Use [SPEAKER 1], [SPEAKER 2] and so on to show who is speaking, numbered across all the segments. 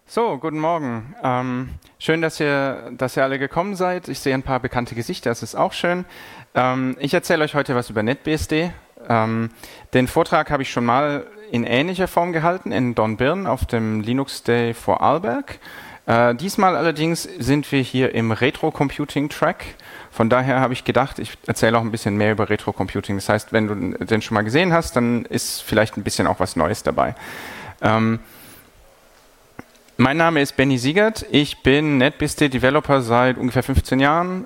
[SPEAKER 1] So, guten Morgen. Schön, dass ihr alle gekommen seid. Ich sehe ein paar bekannte Gesichter, das ist auch schön. Ich erzähle euch heute was über NetBSD. Den Vortrag habe ich schon mal in ähnlicher Form gehalten, in Dornbirn auf dem Linux Day vor Arlberg. Diesmal allerdings sind wir hier im Retro-Computing-Track. Von daher habe ich gedacht, ich erzähle auch ein bisschen mehr über Retro-Computing. Das heißt, wenn du den schon mal gesehen hast, dann ist vielleicht ein bisschen auch was Neues dabei. Mein Name ist Benny Siegert, ich bin NetBSD-Developer seit ungefähr 15 Jahren,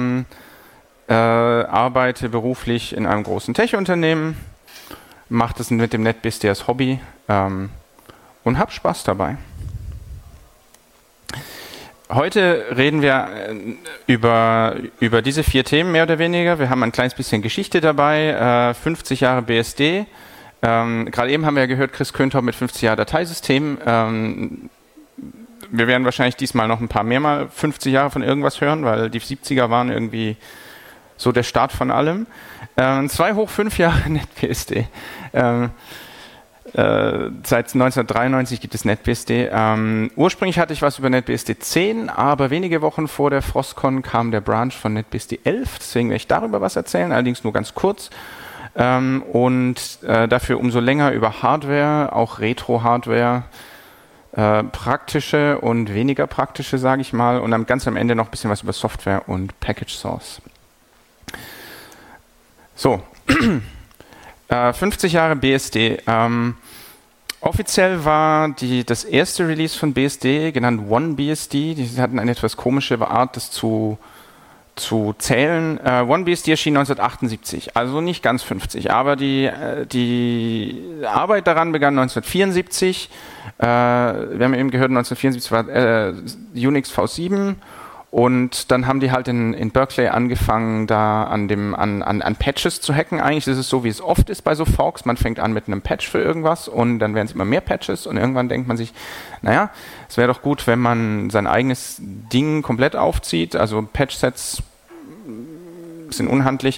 [SPEAKER 1] arbeite beruflich in einem großen Tech-Unternehmen, mache das mit dem NetBSD als Hobby und habe Spaß dabei. Heute reden wir über diese 4 Themen mehr oder weniger. Wir haben ein kleines bisschen Geschichte dabei, 50 Jahre BSD. Gerade eben haben wir ja gehört, Chris Köntop mit 50 Jahre Dateisystem. Wir werden wahrscheinlich diesmal noch ein paar mehr mal 50 Jahre von irgendwas hören, weil die 70er waren irgendwie so der Start von allem. 2 hoch 5 Jahre NetBSD. Seit 1993 gibt es NetBSD. Ursprünglich hatte ich was über NetBSD 10, aber wenige Wochen vor der Frostcon kam der Branch von NetBSD 11, deswegen werde ich darüber was erzählen, allerdings nur ganz kurz. Dafür umso länger über Hardware, auch Retro-Hardware, praktische und weniger praktische, sage ich mal, und dann ganz am Ende noch ein bisschen was über Software und Package Source. So, 50 Jahre BSD. Offiziell war das erste Release von BSD, genannt OneBSD, die hatten eine etwas komische Art, das zu zählen. OneBSD erschien 1978, also nicht ganz 50, aber die Arbeit daran begann 1974. Wir haben eben gehört, 1974 war Unix V7 und dann haben die halt in Berkeley angefangen, da an Patches zu hacken. Eigentlich ist es so, wie es oft ist bei so Forks. Man fängt an mit einem Patch für irgendwas und dann werden es immer mehr Patches und irgendwann denkt man sich, naja, es wäre doch gut, wenn man sein eigenes Ding komplett aufzieht. Also Patch-Sets sind unhandlich.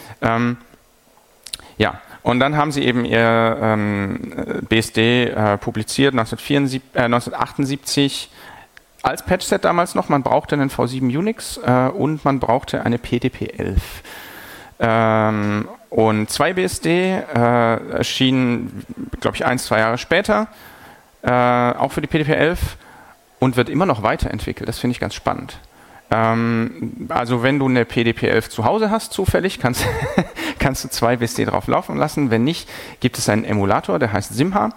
[SPEAKER 1] Und dann haben sie eben ihr BSD publiziert, 1978, als Patchset damals noch. Man brauchte einen V7 Unix und man brauchte eine PDP-11. Und 2BSD erschien, glaube ich, 1-2 Jahre später, auch für die PDP-11 und wird immer noch weiterentwickelt. Das finde ich ganz spannend. Also wenn du eine PDP-11 zu Hause hast, zufällig, kannst du 2BSD drauf laufen lassen. Wenn nicht, gibt es einen Emulator, der heißt Simha.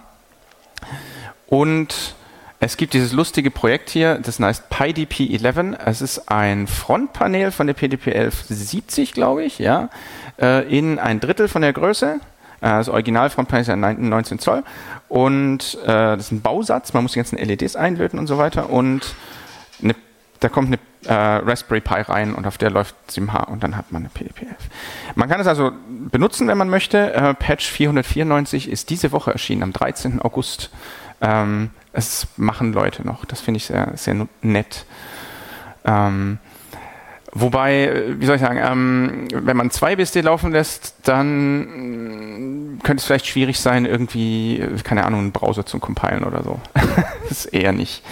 [SPEAKER 1] Und es gibt dieses lustige Projekt hier, das heißt PyDP-11. Es ist ein Frontpanel von der PDP-1170, glaube ich, ja, in 1/3 von der Größe. Das Original-Frontpanel ist ja 19 Zoll. Und das ist ein Bausatz, man muss die ganzen LEDs einlöten und so weiter. Und da kommt eine Raspberry Pi rein und auf der läuft Simha und dann hat man eine PDP-11. Man kann es also benutzen, wenn man möchte. Patch 494 ist diese Woche erschienen, am 13. August. Es machen Leute noch. Das finde ich sehr, sehr nett. Wobei, wie soll ich sagen, wenn man 2BSD laufen lässt, dann könnte es vielleicht schwierig sein, irgendwie, keine Ahnung, einen Browser zu compilen oder so. Das ist eher nicht.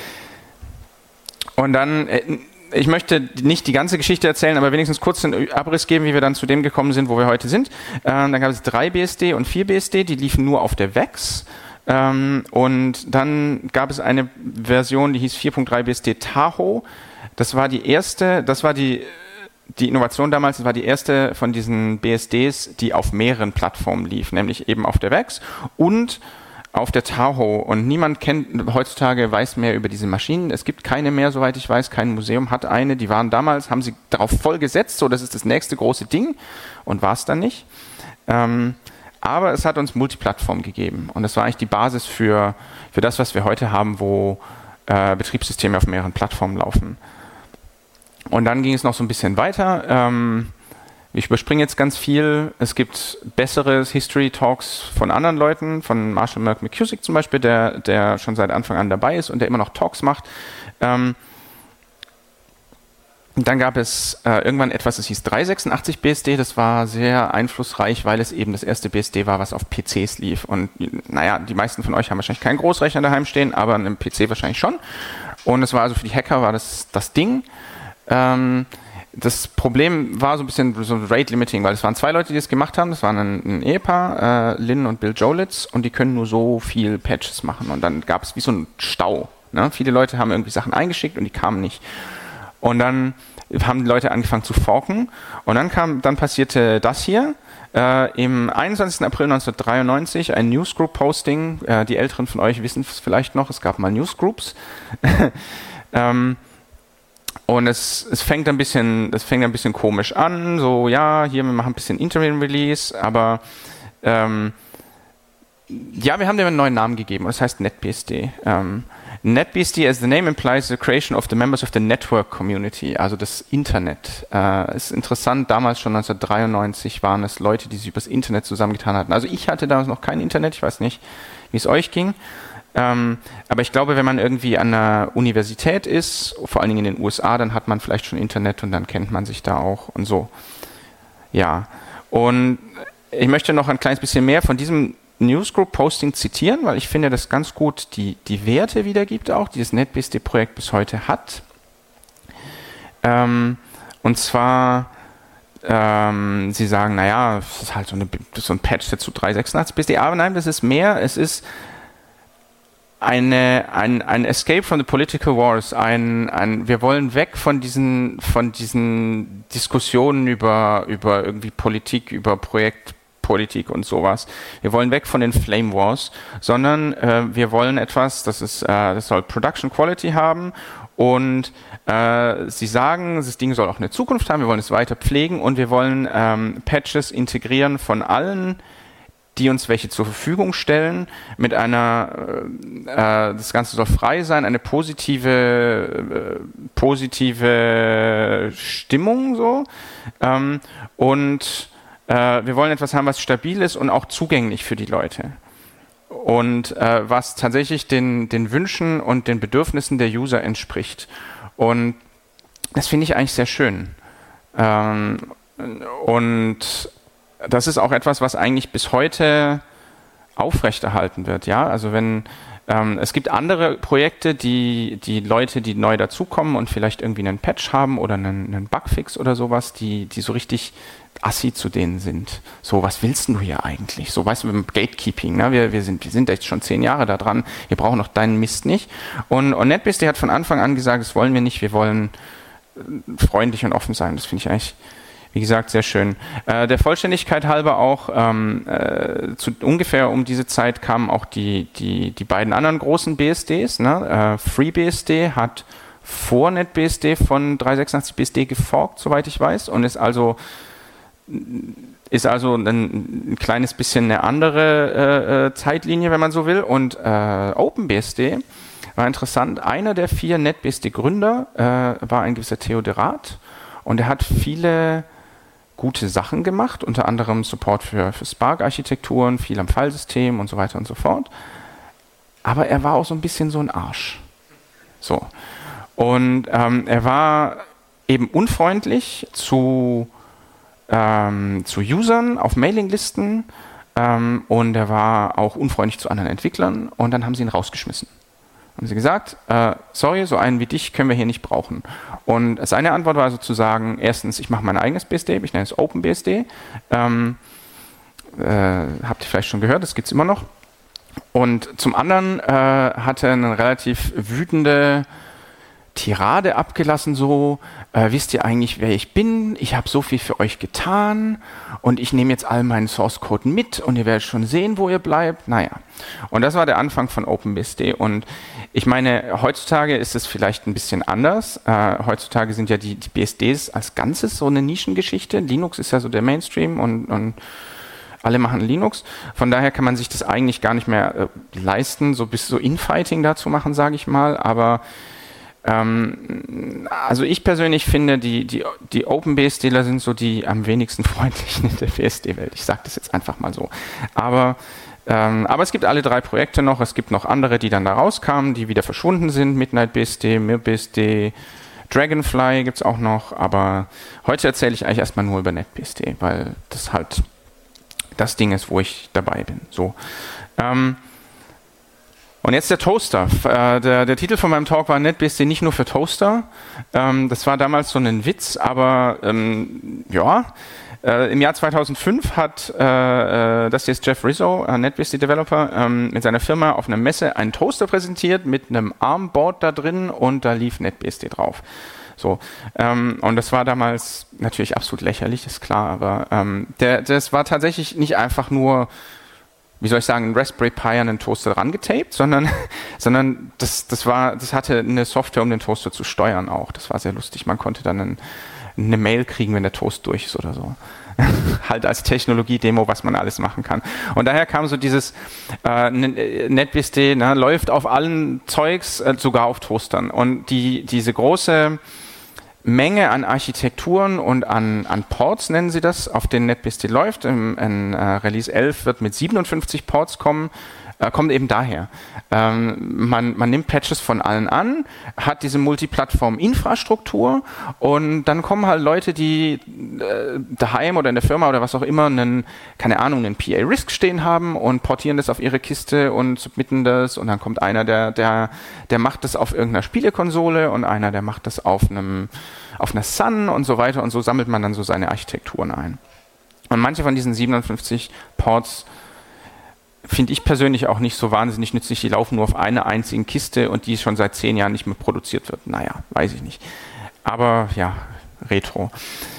[SPEAKER 1] Und dann, ich möchte nicht die ganze Geschichte erzählen, aber wenigstens kurz einen Abriss geben, wie wir dann zu dem gekommen sind, wo wir heute sind. Dann gab es 3BSD und 4BSD, die liefen nur auf der VEX. Und dann gab es eine Version, die hieß 4.3BSD Tahoe. Das war die Innovation damals, das war die erste von diesen BSDs, die auf mehreren Plattformen lief, nämlich eben auf der VEX und auf der Tahoe. Und niemand weiß mehr über diese Maschinen. Es gibt keine mehr, soweit ich weiß. Kein Museum hat eine. Die waren damals, haben sie darauf voll gesetzt, so das ist das nächste große Ding und war es dann nicht. Aber es hat uns Multiplattform gegeben. Und das war eigentlich die Basis für das, was wir heute haben, wo Betriebssysteme auf mehreren Plattformen laufen. Und dann ging es noch so ein bisschen weiter. Ich überspringe jetzt ganz viel. Es gibt bessere History-Talks von anderen Leuten, von Marshall McCusick zum Beispiel, der schon seit Anfang an dabei ist und der immer noch Talks macht. Dann gab es irgendwann etwas, das hieß 386 BSD. Das war sehr einflussreich, weil es eben das erste BSD war, was auf PCs lief. Und naja, die meisten von euch haben wahrscheinlich keinen Großrechner daheim stehen, aber einen PC wahrscheinlich schon. Und es war also für die Hacker war das Ding. Das Problem war so ein bisschen so Rate Limiting, weil es waren 2 Leute, die das gemacht haben. Das waren ein Ehepaar, Lynn und Bill Jolitz, und die können nur so viel Patches machen. Und dann gab es wie so einen Stau. Ne? Viele Leute haben irgendwie Sachen eingeschickt und die kamen nicht. Und dann haben die Leute angefangen zu forken. Und dann passierte das hier. Im 21. April 1993 ein Newsgroup-Posting. Die Älteren von euch wissen es vielleicht noch, es gab mal Newsgroups. Und es fängt ein bisschen komisch an. So, ja, hier, wir machen ein bisschen Interim-Release, aber ja, wir haben dem einen neuen Namen gegeben. Und das heißt NetBSD. NetBSD, as the name implies, the creation of the members of the network community, also das Internet. Ist interessant, damals schon 1993 waren es Leute, die sich übers Internet zusammengetan hatten. Also ich hatte damals noch kein Internet, ich weiß nicht, wie es euch ging. Aber ich glaube, wenn man irgendwie an einer Universität ist, vor allen Dingen in den USA, dann hat man vielleicht schon Internet und dann kennt man sich da auch und so. Ja, und ich möchte noch ein kleines bisschen mehr von diesem Newsgroup-Posting zitieren, weil ich finde, das ganz gut die Werte wiedergibt auch, die das NetBSD-Projekt bis heute hat. Und zwar, sie sagen, naja, das ist halt so ein Patch dazu 386 BSD, aber nein, das ist mehr, es ist ein Escape from the Political Wars, wir wollen weg von diesen Diskussionen über irgendwie Politik, über Projektpolitik und sowas. Wir wollen weg von den Flame Wars, sondern wir wollen etwas, das soll Production Quality haben und sie sagen, das Ding soll auch eine Zukunft haben, wir wollen es weiter pflegen und wir wollen Patches integrieren von allen, die uns welche zur Verfügung stellen, mit das Ganze soll frei sein, eine positive Stimmung so. Und wir wollen etwas haben, was stabil ist und auch zugänglich für die Leute. Und was tatsächlich den Wünschen und den Bedürfnissen der User entspricht. Und das finde ich eigentlich sehr schön. Und das ist auch etwas, was eigentlich bis heute aufrechterhalten wird. Ja? Also es gibt andere Projekte, die Leute, die neu dazukommen und vielleicht irgendwie einen Patch haben oder einen Bugfix oder sowas, die so richtig assi zu denen sind. So, was willst du hier eigentlich? So, weißt du, mit dem Gatekeeping, ne? Wir sind jetzt schon 10 Jahre da dran, wir brauchen noch deinen Mist nicht. Und NetBSD hat von Anfang an gesagt, das wollen wir nicht, wir wollen freundlich und offen sein. Das finde ich eigentlich, wie gesagt, sehr schön. Der Vollständigkeit halber auch, ungefähr um diese Zeit kamen auch die beiden anderen großen BSDs. Ne? FreeBSD hat vor NetBSD von 386 BSD geforkt, soweit ich weiß, und ist also ein kleines bisschen eine andere Zeitlinie, wenn man so will. Und OpenBSD war interessant. Einer der 4 NetBSD-Gründer war ein gewisser Theodorat und er hat viele gute Sachen gemacht, unter anderem Support für Spark-Architekturen, viel am Filesystem und so weiter und so fort. Aber er war auch so ein bisschen so ein Arsch. So. Und er war eben unfreundlich zu Usern auf Mailinglisten und er war auch unfreundlich zu anderen Entwicklern und dann haben sie ihn rausgeschmissen. Haben sie gesagt, sorry, so einen wie dich können wir hier nicht brauchen. Und seine Antwort war sozusagen, erstens, ich mache mein eigenes BSD, ich nenne es OpenBSD. Habt ihr vielleicht schon gehört, das gibt es immer noch. Und zum anderen hat er eine relativ wütende Tirade abgelassen, so, wisst ihr eigentlich, wer ich bin? Ich habe so viel für euch getan und ich nehme jetzt all meinen Source Code mit und ihr werdet schon sehen, wo ihr bleibt. Naja, und das war der Anfang von OpenBSD und ich meine, heutzutage ist es vielleicht ein bisschen anders. Heutzutage sind ja die BSDs als Ganzes so eine Nischengeschichte. Linux ist ja so der Mainstream und alle machen Linux. Von daher kann man sich das eigentlich gar nicht mehr leisten, so bis so Infighting dazu machen, sage ich mal, aber also ich persönlich finde, die OpenBSDler sind so die am wenigsten freundlichen in der BSD-Welt. Ich sage das jetzt einfach mal so. Aber es gibt alle 3 Projekte noch. Es gibt noch andere, die dann da rauskamen, die wieder verschwunden sind. MidnightBSD, MirBSD, Dragonfly gibt es auch noch, aber heute erzähle ich eigentlich erstmal nur über NetBSD, weil das halt das Ding ist, wo ich dabei bin. So. Und jetzt der Toaster. Der Titel von meinem Talk war NetBSD nicht nur für Toaster. Das war damals so ein Witz, aber ja. Im Jahr 2005 hat, das hier ist Jeff Rizzo, NetBSD-Developer, mit seiner Firma auf einer Messe einen Toaster präsentiert mit einem ARM-Board da drin und da lief NetBSD drauf. So, und das war damals natürlich absolut lächerlich, ist klar, aber das war tatsächlich nicht einfach nur, wie soll ich sagen, ein Raspberry Pi an einen Toaster rangetaped, sondern das hatte eine Software, um den Toaster zu steuern auch. Das war sehr lustig. Man konnte dann eine Mail kriegen, wenn der Toast durch ist oder so. Halt als Technologie-Demo, was man alles machen kann. Und daher kam so dieses NetBSD, läuft auf allen Zeugs, sogar auf Toastern. Und diese große Menge an Architekturen und an Ports, nennen sie das, auf denen NetBSD läuft. In Release 11 wird mit 57 Ports kommt eben daher. Man nimmt Patches von allen an, hat diese Multiplattform-Infrastruktur und dann kommen halt Leute, die daheim oder in der Firma oder was auch immer einen PA-RISC stehen haben und portieren das auf ihre Kiste und submitten das und dann kommt einer, der macht das auf irgendeiner Spielekonsole und einer, der macht das auf einer Sun und so weiter und so sammelt man dann so seine Architekturen ein. Und manche von diesen 57 Ports finde ich persönlich auch nicht so wahnsinnig nützlich. Die laufen nur auf einer einzigen Kiste und die schon seit 10 Jahren nicht mehr produziert wird. Naja, weiß ich nicht. Aber ja, Retro.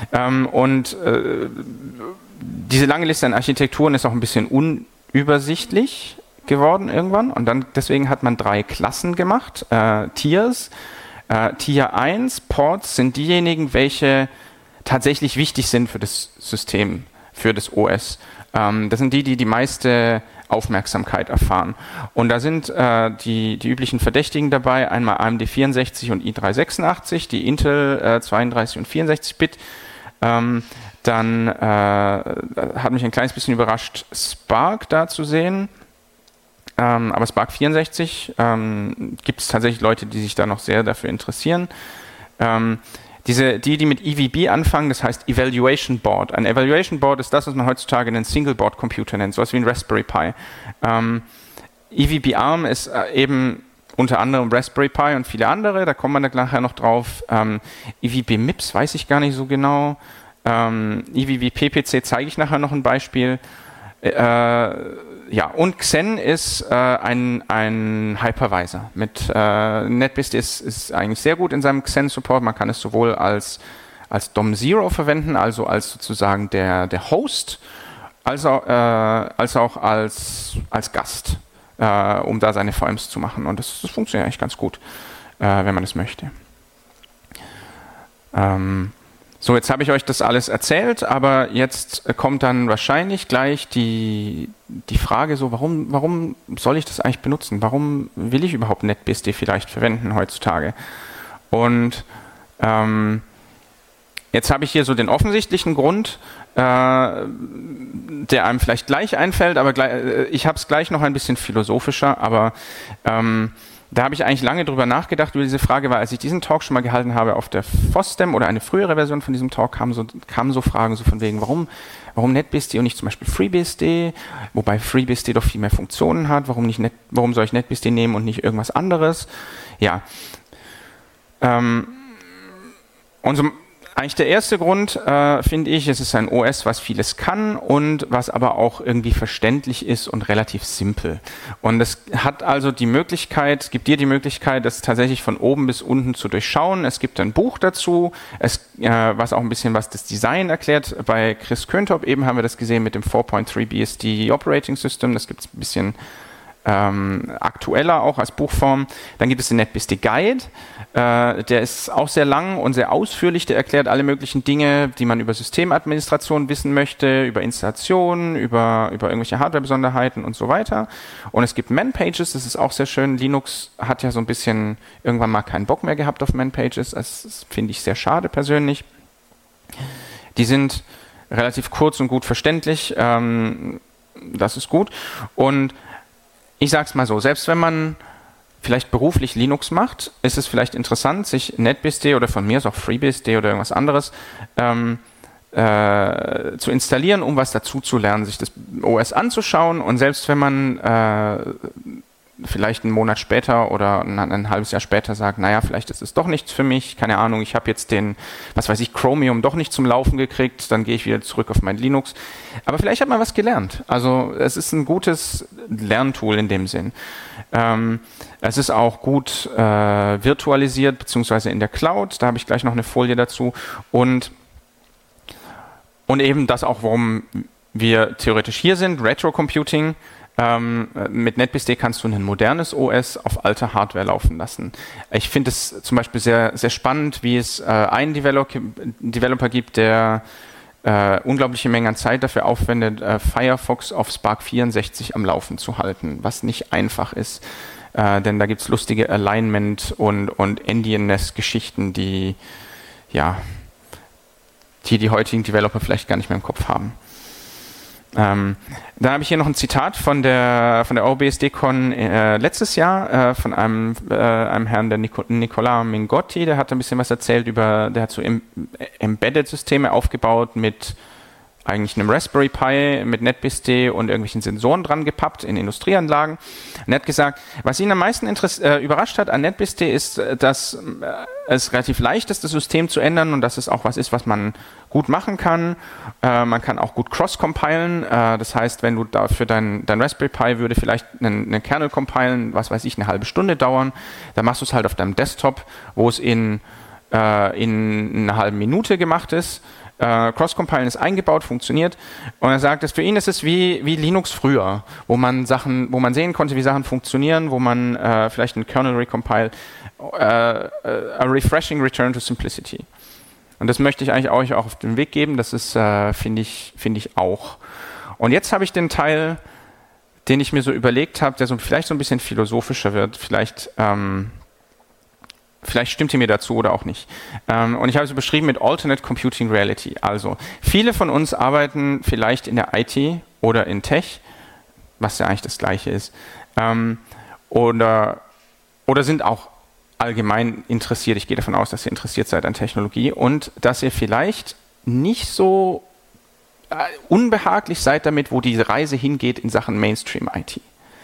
[SPEAKER 1] Diese lange Liste an Architekturen ist auch ein bisschen unübersichtlich geworden irgendwann. Und dann deswegen hat man 3 Klassen gemacht, Tiers. Tier 1 Ports sind diejenigen, welche tatsächlich wichtig sind für das System, für das OS. Das sind die meiste Aufmerksamkeit erfahren. Und da sind die üblichen Verdächtigen dabei, einmal AMD 64 und i386, die Intel 32 und 64-Bit. Dann hat mich ein kleines bisschen überrascht, Spark da zu sehen. Aber Spark 64 gibt es tatsächlich Leute, die sich da noch sehr dafür interessieren. Die mit EVB anfangen, das heißt Evaluation Board. Ein Evaluation Board ist das, was man heutzutage einen Single-Board-Computer nennt, sowas wie ein Raspberry Pi. EVB ARM ist eben unter anderem Raspberry Pi und viele andere, da kommt man dann nachher noch drauf. EVB MIPS weiß ich gar nicht so genau. EVB PPC zeige ich nachher noch ein Beispiel. Und Xen ist ein Hypervisor. Mit NetBSD ist eigentlich sehr gut in seinem Xen-Support. Man kann es sowohl als DOM0 verwenden, also als sozusagen der Host, als auch als Gast, um da seine VMs zu machen. Und das funktioniert eigentlich ganz gut, wenn man das möchte. So, jetzt habe ich euch das alles erzählt, aber jetzt kommt dann wahrscheinlich gleich die Frage so, warum soll ich das eigentlich benutzen? Warum will ich überhaupt NetBSD vielleicht verwenden heutzutage? Und jetzt habe ich hier so den offensichtlichen Grund, der einem vielleicht gleich einfällt, aber ich habe es gleich noch ein bisschen philosophischer, aber da habe ich eigentlich lange drüber nachgedacht über diese Frage, weil als ich diesen Talk schon mal gehalten habe auf der FOSDEM oder eine frühere Version von diesem Talk, kamen so Fragen so von wegen, warum NetBSD und nicht zum Beispiel FreeBSD, wobei FreeBSD doch viel mehr Funktionen hat, warum soll ich NetBSD nehmen und nicht irgendwas anderes? Ja. Und so eigentlich der erste Grund, finde ich, es ist ein OS, was vieles kann und was aber auch irgendwie verständlich ist und relativ simpel. Und es hat also gibt dir die Möglichkeit, das tatsächlich von oben bis unten zu durchschauen. Es gibt ein Buch dazu, was auch ein bisschen was das Design erklärt. Bei Chris Köntop eben haben wir das gesehen mit dem 4.3 BSD Operating System. Das gibt es ein bisschen aktueller auch als Buchform. Dann gibt es den NetBSD Guide. Der ist auch sehr lang und sehr ausführlich. Der erklärt alle möglichen Dinge, die man über Systemadministration wissen möchte, über Installationen, über irgendwelche Hardware-Besonderheiten und so weiter. Und es gibt Man-Pages, das ist auch sehr schön. Linux hat ja so ein bisschen irgendwann mal keinen Bock mehr gehabt auf Man-Pages. Das finde ich sehr schade persönlich. Die sind relativ kurz und gut verständlich. Das ist gut. Und ich sag's mal so, selbst wenn man vielleicht beruflich Linux macht, ist es vielleicht interessant, sich NetBSD oder von mir aus auch FreeBSD oder irgendwas anderes zu installieren, um was dazu zu lernen, sich das OS anzuschauen, und selbst wenn man vielleicht einen Monat später oder ein halbes Jahr später sagt, naja, vielleicht ist es doch nichts für mich, keine Ahnung, ich habe jetzt Chromium doch nicht zum Laufen gekriegt, dann gehe ich wieder zurück auf mein Linux. Aber vielleicht hat man was gelernt. Also es ist ein gutes Lerntool in dem Sinn. Es ist auch gut virtualisiert, beziehungsweise in der Cloud, da habe ich gleich noch eine Folie dazu. Und eben das auch, warum wir theoretisch hier sind, Retro-Computing. Mit NetBSD kannst du ein modernes OS auf alter Hardware laufen lassen. Ich finde es zum Beispiel sehr, sehr spannend, wie es einen Developer gibt, der unglaubliche Mengen an Zeit dafür aufwendet, Firefox auf Spark 64 am Laufen zu halten, was nicht einfach ist. Denn da gibt es lustige Alignment- und Endianness-Geschichten, die heutigen Developer vielleicht gar nicht mehr im Kopf haben. Dann habe ich hier noch ein Zitat von der OBSD-Con letztes Jahr von einem Herrn, der Nicolas Mingotti, der hat ein bisschen was erzählt der hat so Embedded-Systeme aufgebaut mit eigentlich einem Raspberry Pi mit NetBSD und irgendwelchen Sensoren dran gepappt in Industrieanlagen. Und er hat gesagt, was ihn am meisten überrascht hat an NetBSD ist, dass es relativ leicht ist, das System zu ändern und dass es auch was ist, was man gut machen kann. Man kann auch gut cross-compilen. Das heißt, wenn du dafür dein Raspberry Pi würde vielleicht einen Kernel compilen, was weiß ich, eine halbe Stunde dauern. Dann machst du es halt auf deinem Desktop, wo es in einer halben Minute gemacht ist. Cross-Compilen ist eingebaut, funktioniert. Und er sagt, dass für ihn ist es wie Linux früher, wo man sehen konnte, wie Sachen funktionieren, wo man vielleicht einen Kernel recompile, a refreshing return to simplicity. Und das möchte ich eigentlich euch auch auf den Weg geben. Das ist, finde ich auch. Und jetzt habe ich den Teil, den ich mir so überlegt habe, der vielleicht so ein bisschen philosophischer wird. Vielleicht stimmt ihr mir dazu oder auch nicht. Und ich habe es beschrieben mit Alternate Computing Reality. Also, viele von uns arbeiten vielleicht in der IT oder in Tech, was ja eigentlich das Gleiche ist, oder sind auch allgemein interessiert. Ich gehe davon aus, dass ihr interessiert seid an Technologie und dass ihr vielleicht nicht so unbehaglich seid damit, wo die Reise hingeht in Sachen Mainstream-IT.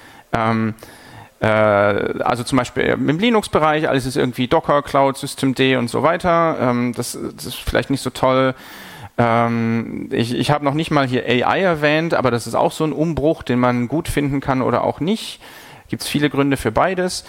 [SPEAKER 1] Also zum Beispiel im Linux-Bereich, alles ist irgendwie Docker, Cloud, Systemd und so weiter. Das ist vielleicht nicht so toll. Ich habe noch nicht mal hier AI erwähnt, aber das ist auch so ein Umbruch, den man gut finden kann oder auch nicht. Gibt es viele Gründe für beides.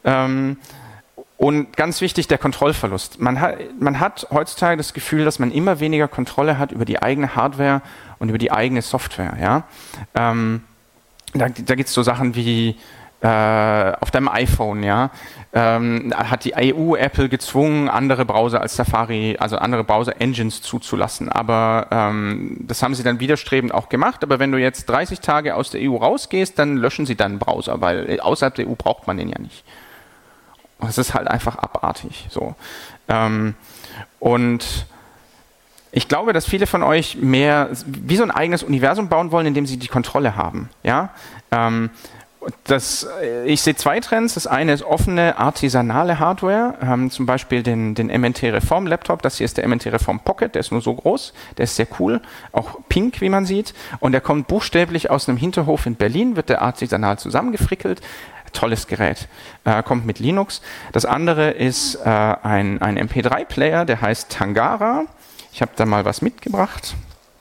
[SPEAKER 1] Und ganz wichtig, der Kontrollverlust. Man hat heutzutage das Gefühl, dass man immer weniger Kontrolle hat über die eigene Hardware und über die eigene Software. Ja? Da gibt es so Sachen wie auf deinem iPhone, ja, hat die EU Apple gezwungen, andere Browser als Safari, also andere Browser-Engines zuzulassen. Aber das haben sie dann widerstrebend auch gemacht. Aber wenn du jetzt 30 Tage aus der EU rausgehst, dann löschen sie deinen Browser, weil außerhalb der EU braucht man den ja nicht. Und das ist halt einfach abartig. So. Und ich glaube, dass viele von euch mehr wie so ein eigenes Universum bauen wollen, in dem sie die Kontrolle haben. Ja. Ich sehe zwei Trends. Das eine ist offene, artisanale Hardware, zum Beispiel den MNT Reform Laptop. Das hier ist der MNT Reform Pocket, der ist nur so groß, der ist sehr cool, auch pink, wie man sieht. Und der kommt buchstäblich aus einem Hinterhof in Berlin, wird der artisanal zusammengefrickelt. Tolles Gerät, kommt mit Linux. Das andere ist ein MP3-Player, der heißt Tangara. Ich habe da mal was mitgebracht.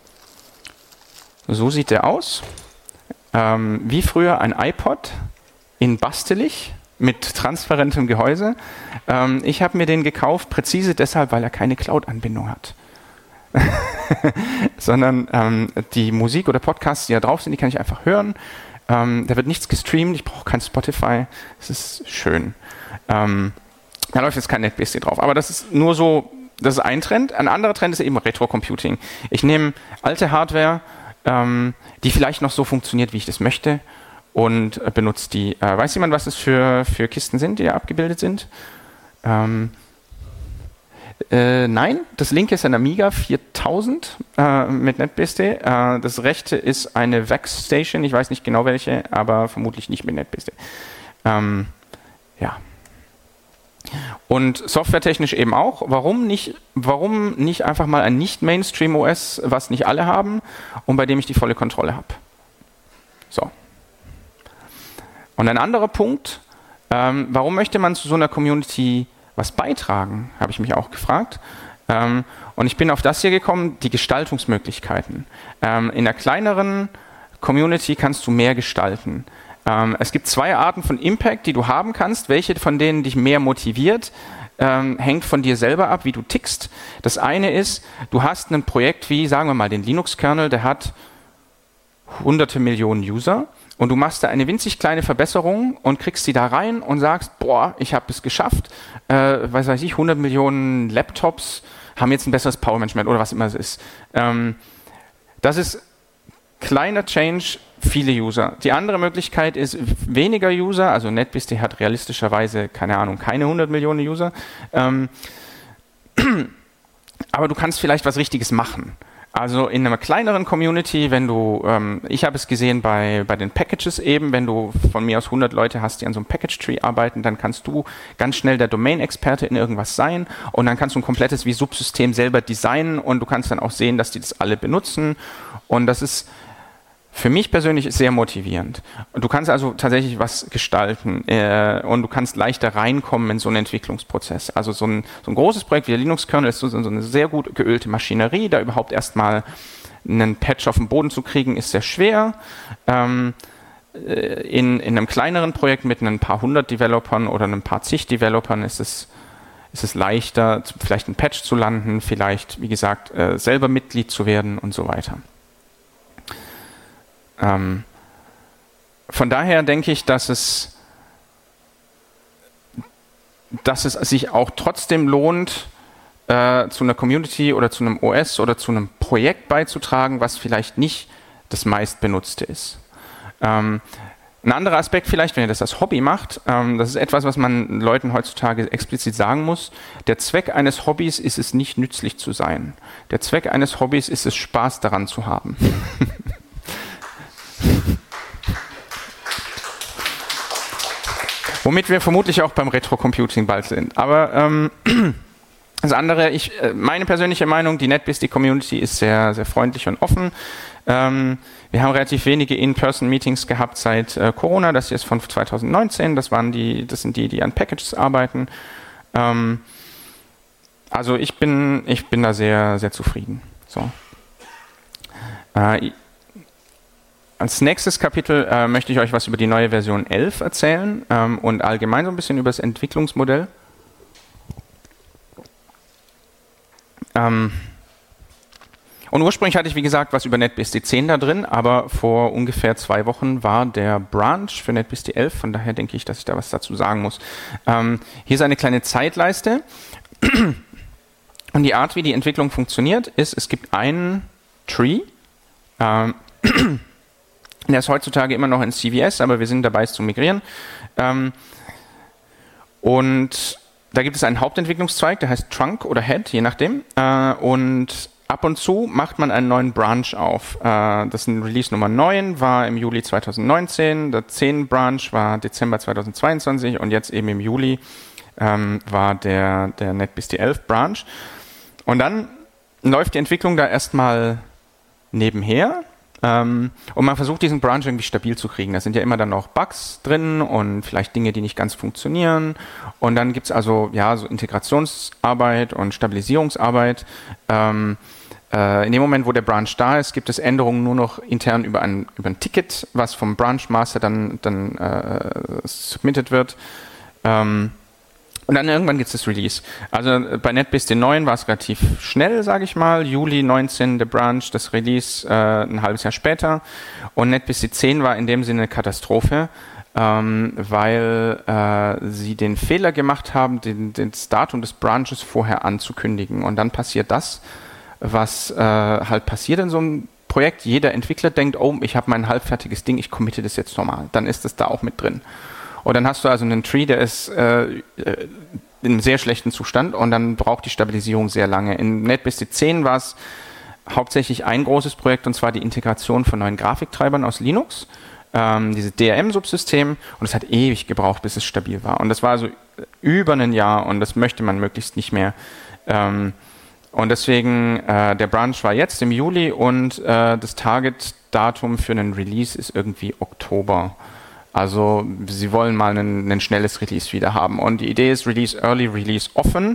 [SPEAKER 1] So sieht der aus. Wie früher ein iPod in bastelig mit transparentem Gehäuse. Ich habe mir den gekauft, präzise deshalb, weil er keine Cloud-Anbindung hat. Sondern die Musik oder Podcasts, die da drauf sind, die kann ich einfach hören. Da wird nichts gestreamt, ich brauche kein Spotify. Das ist schön. Da läuft jetzt kein NetBSD drauf. Aber das ist nur so, das ist ein Trend. Ein anderer Trend ist eben Retro-Computing. Ich nehme alte Hardware, die vielleicht noch so funktioniert, wie ich das möchte, und benutze die. Weiß jemand, was das für Kisten sind, die da abgebildet sind? Nein, das linke ist ein Amiga 4000 mit NetBSD. Das rechte ist eine VAX Station, ich weiß nicht genau welche, aber vermutlich nicht mit NetBSD. Ja. Und softwaretechnisch eben auch. Warum nicht einfach mal ein Nicht-Mainstream-OS, was nicht alle haben und bei dem ich die volle Kontrolle habe? So. Und ein anderer Punkt, warum möchte man zu so einer Community was beitragen, habe ich mich auch gefragt. Und ich bin auf das hier gekommen, die Gestaltungsmöglichkeiten. In einer kleineren Community kannst du mehr gestalten. Es gibt zwei Arten von Impact, die du haben kannst. Welche von denen dich mehr motiviert, hängt von dir selber ab, wie du tickst. Das eine ist, du hast ein Projekt wie, sagen wir mal, den Linux-Kernel, der hat hunderte Millionen User und du machst da eine winzig kleine Verbesserung und kriegst die da rein und sagst, boah, ich habe es geschafft. Was weiß ich, 100 Millionen Laptops haben jetzt ein besseres Power-Management oder was immer es ist. Das ist kleiner Change, viele User. Die andere Möglichkeit ist weniger User, also NetBSD hat realistischerweise, keine Ahnung, keine 100 Millionen User, aber du kannst vielleicht was Richtiges machen. Also in einer kleineren Community, wenn du, ich habe es gesehen bei den Packages eben, wenn du von mir aus 100 Leute hast, die an so einem Package-Tree arbeiten, dann kannst du ganz schnell der Domain-Experte in irgendwas sein und dann kannst du ein komplettes wie Subsystem selber designen und du kannst dann auch sehen, dass die das alle benutzen und das ist für mich persönlich sehr motivierend. Du kannst also tatsächlich was gestalten und du kannst leichter reinkommen in so einen Entwicklungsprozess. Also so ein großes Projekt wie der Linux-Kernel ist so eine sehr gut geölte Maschinerie. Da überhaupt erstmal einen Patch auf den Boden zu kriegen, ist sehr schwer. In einem kleineren Projekt mit ein paar hundert Developern oder ein paar zig Developern ist es leichter, vielleicht einen Patch zu landen, vielleicht, wie gesagt, selber Mitglied zu werden und so weiter. Von daher denke ich, dass es sich auch trotzdem lohnt, zu einer Community oder zu einem OS oder zu einem Projekt beizutragen, was vielleicht nicht das meistbenutzte ist. Ein anderer Aspekt vielleicht, wenn ihr das als Hobby macht, das ist etwas, was man Leuten heutzutage explizit sagen muss. Der Zweck eines Hobbys ist es nicht, nützlich zu sein. Der Zweck eines Hobbys ist es, Spaß daran zu haben. Womit wir vermutlich auch beim Retro-Computing bald sind. Aber das andere, meine persönliche Meinung, die NetBSD-Community ist sehr, sehr freundlich und offen. Wir haben relativ wenige In-Person-Meetings gehabt seit Corona. Das hier ist von 2019. Das sind die an Packages arbeiten. Also ich bin da sehr, sehr zufrieden. So. Als nächstes Kapitel möchte ich euch was über die neue Version 11 erzählen und allgemein so ein bisschen über das Entwicklungsmodell. Und ursprünglich hatte ich, wie gesagt, was über NetBSD 10 da drin, aber vor ungefähr 2 Wochen war der Branch für NetBSD 11, von daher denke ich, dass ich da was dazu sagen muss. Hier ist eine kleine Zeitleiste und die Art, wie die Entwicklung funktioniert, ist, es gibt einen Tree, der ist heutzutage immer noch in CVS, aber wir sind dabei, es zu migrieren. Und da gibt es einen Hauptentwicklungszweig, der heißt Trunk oder Head, je nachdem. Und ab und zu macht man einen neuen Branch auf. Das ist ein Release Nummer 9, war im Juli 2019. Der 10 Branch war Dezember 2022 und jetzt eben im Juli war der NetBSD 11 Branch. Und dann läuft die Entwicklung da erstmal nebenher. Und man versucht, diesen Branch irgendwie stabil zu kriegen. Da sind ja immer dann auch Bugs drin und vielleicht Dinge, die nicht ganz funktionieren. Und dann gibt es also so Integrationsarbeit und Stabilisierungsarbeit. In dem Moment, wo der Branch da ist, gibt es Änderungen nur noch intern über ein Ticket, was vom Branch Master dann submitted wird. Und dann irgendwann gibt es das Release. Also bei NetBSD 9 war es relativ schnell, sage ich mal. Juli 19 der Branch, das Release ein halbes Jahr später. Und NetBSD 10 war in dem Sinne eine Katastrophe, weil sie den Fehler gemacht haben, das Datum des Branches vorher anzukündigen. Und dann passiert das, was halt passiert in so einem Projekt. Jeder Entwickler denkt, oh, ich habe mein halbfertiges Ding, ich committe das jetzt normal. Dann ist das da auch mit drin. Und dann hast du also einen Tree, der ist in einem sehr schlechten Zustand und dann braucht die Stabilisierung sehr lange. In NetBSD 10 war es hauptsächlich ein großes Projekt und zwar die Integration von neuen Grafiktreibern aus Linux. dieses DRM-Subsystem, und es hat ewig gebraucht, bis es stabil war. Und das war so über ein Jahr, und das möchte man möglichst nicht mehr. Und deswegen, der Branch war jetzt im Juli, und das Target-Datum für einen Release ist irgendwie Oktober. Also sie wollen mal ein schnelles Release wieder haben. Und die Idee ist Release Early, Release Often.